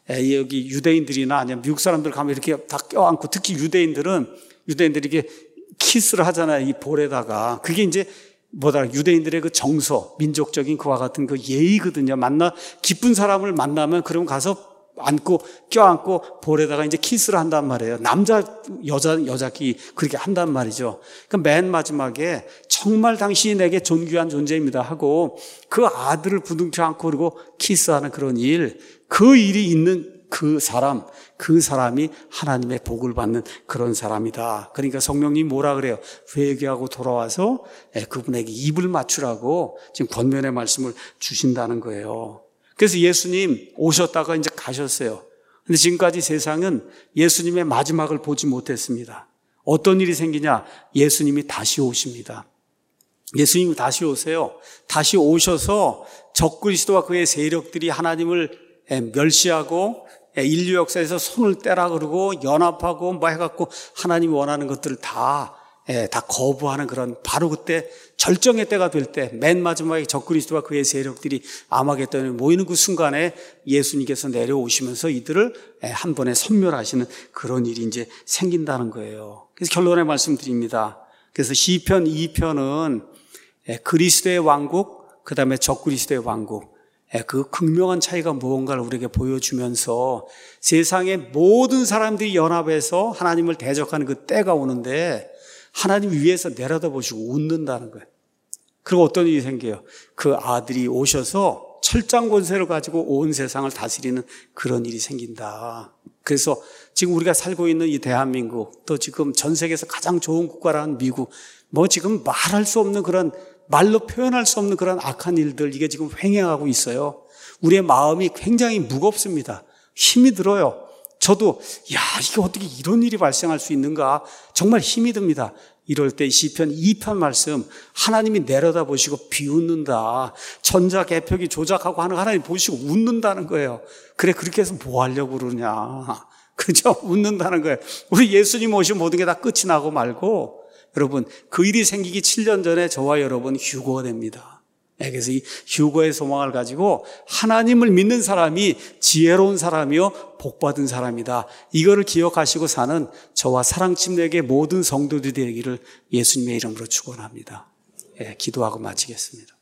여기 유대인들이나 아니면 미국 사람들 가면 이렇게 다 껴안고, 특히 유대인들은 유대인들이 이렇게 키스를 하잖아요, 이 볼에다가. 그게 이제 뭐다, 유대인들의 그 정서, 민족적인 그와 같은 그 예의거든요. 만나 기쁜 사람을 만나면 그럼 가서 안고 껴안고 볼에다가 이제 키스를 한단 말이에요. 남자 여자 여자끼리 그렇게 한단 말이죠. 그 맨 마지막에 정말 당신이 내게 존귀한 존재입니다 하고 그 아들을 부둥켜 안고 그리고 키스하는 그런 일, 그 일이 있는 그 사람, 그 사람이 하나님의 복을 받는 그런 사람이다. 그러니까 성령님 뭐라 그래요? 회개하고 돌아와서 그분에게 입을 맞추라고 지금 권면의 말씀을 주신다는 거예요. 그래서 예수님 오셨다가 이제 가셨어요. 근데 지금까지 세상은 예수님의 마지막을 보지 못했습니다. 어떤 일이 생기냐? 예수님이 다시 오십니다. 예수님이 다시 오세요. 다시 오셔서 적그리스도와 그의 세력들이 하나님을 멸시하고 인류 역사에서 손을 떼라 그러고 연합하고 뭐 해갖고 하나님이 원하는 것들을 다, 다 거부하는 그런, 바로 그때 절정의 때가 될 때 맨 마지막에 적그리스도와 그의 세력들이 아마겟돈에 모이는 그 순간에 예수님께서 내려오시면서 이들을 한 번에 섬멸하시는 그런 일이 이제 생긴다는 거예요. 그래서 결론의 말씀드립니다. 그래서 시편 이 편은 그리스도의 왕국, 그 다음에 적그리스도의 왕국, 그 극명한 차이가 무언가를 우리에게 보여주면서 세상의 모든 사람들이 연합해서 하나님을 대적하는 그 때가 오는데 하나님 위에서 내려다보시고 웃는다는 거예요. 그리고 어떤 일이 생겨요? 그 아들이 오셔서 철장 권세를 가지고 온 세상을 다스리는 그런 일이 생긴다. 그래서 지금 우리가 살고 있는 이 대한민국, 또 지금 전 세계에서 가장 좋은 국가라는 미국, 뭐 지금 말할 수 없는 그런, 말로 표현할 수 없는 그런 악한 일들, 이게 지금 횡행하고 있어요. 우리의 마음이 굉장히 무겁습니다. 힘이 들어요. 저도 야 이게 어떻게 이런 일이 발생할 수 있는가 정말 힘이 듭니다. 이럴 때 시편 이 편 말씀, 하나님이 내려다보시고 비웃는다. 전자개표기 조작하고 하는 하나님 보시고 웃는다는 거예요. 그래 그렇게 해서 뭐 하려고 그러냐. 그죠? 웃는다는 거예요. 우리 예수님 오시면 모든 게 다 끝이 나고 말고, 여러분 그 일이 생기기 칠 년 전에 저와 여러분 휴거가 됩니다. 그래서 이 휴거의 소망을 가지고 하나님을 믿는 사람이 지혜로운 사람이요 복받은 사람이다. 이거를 기억하시고 사는 저와 사랑침례교회 모든 성도들이 되기를 예수님의 이름으로 축원합니다. 예, 기도하고 마치겠습니다.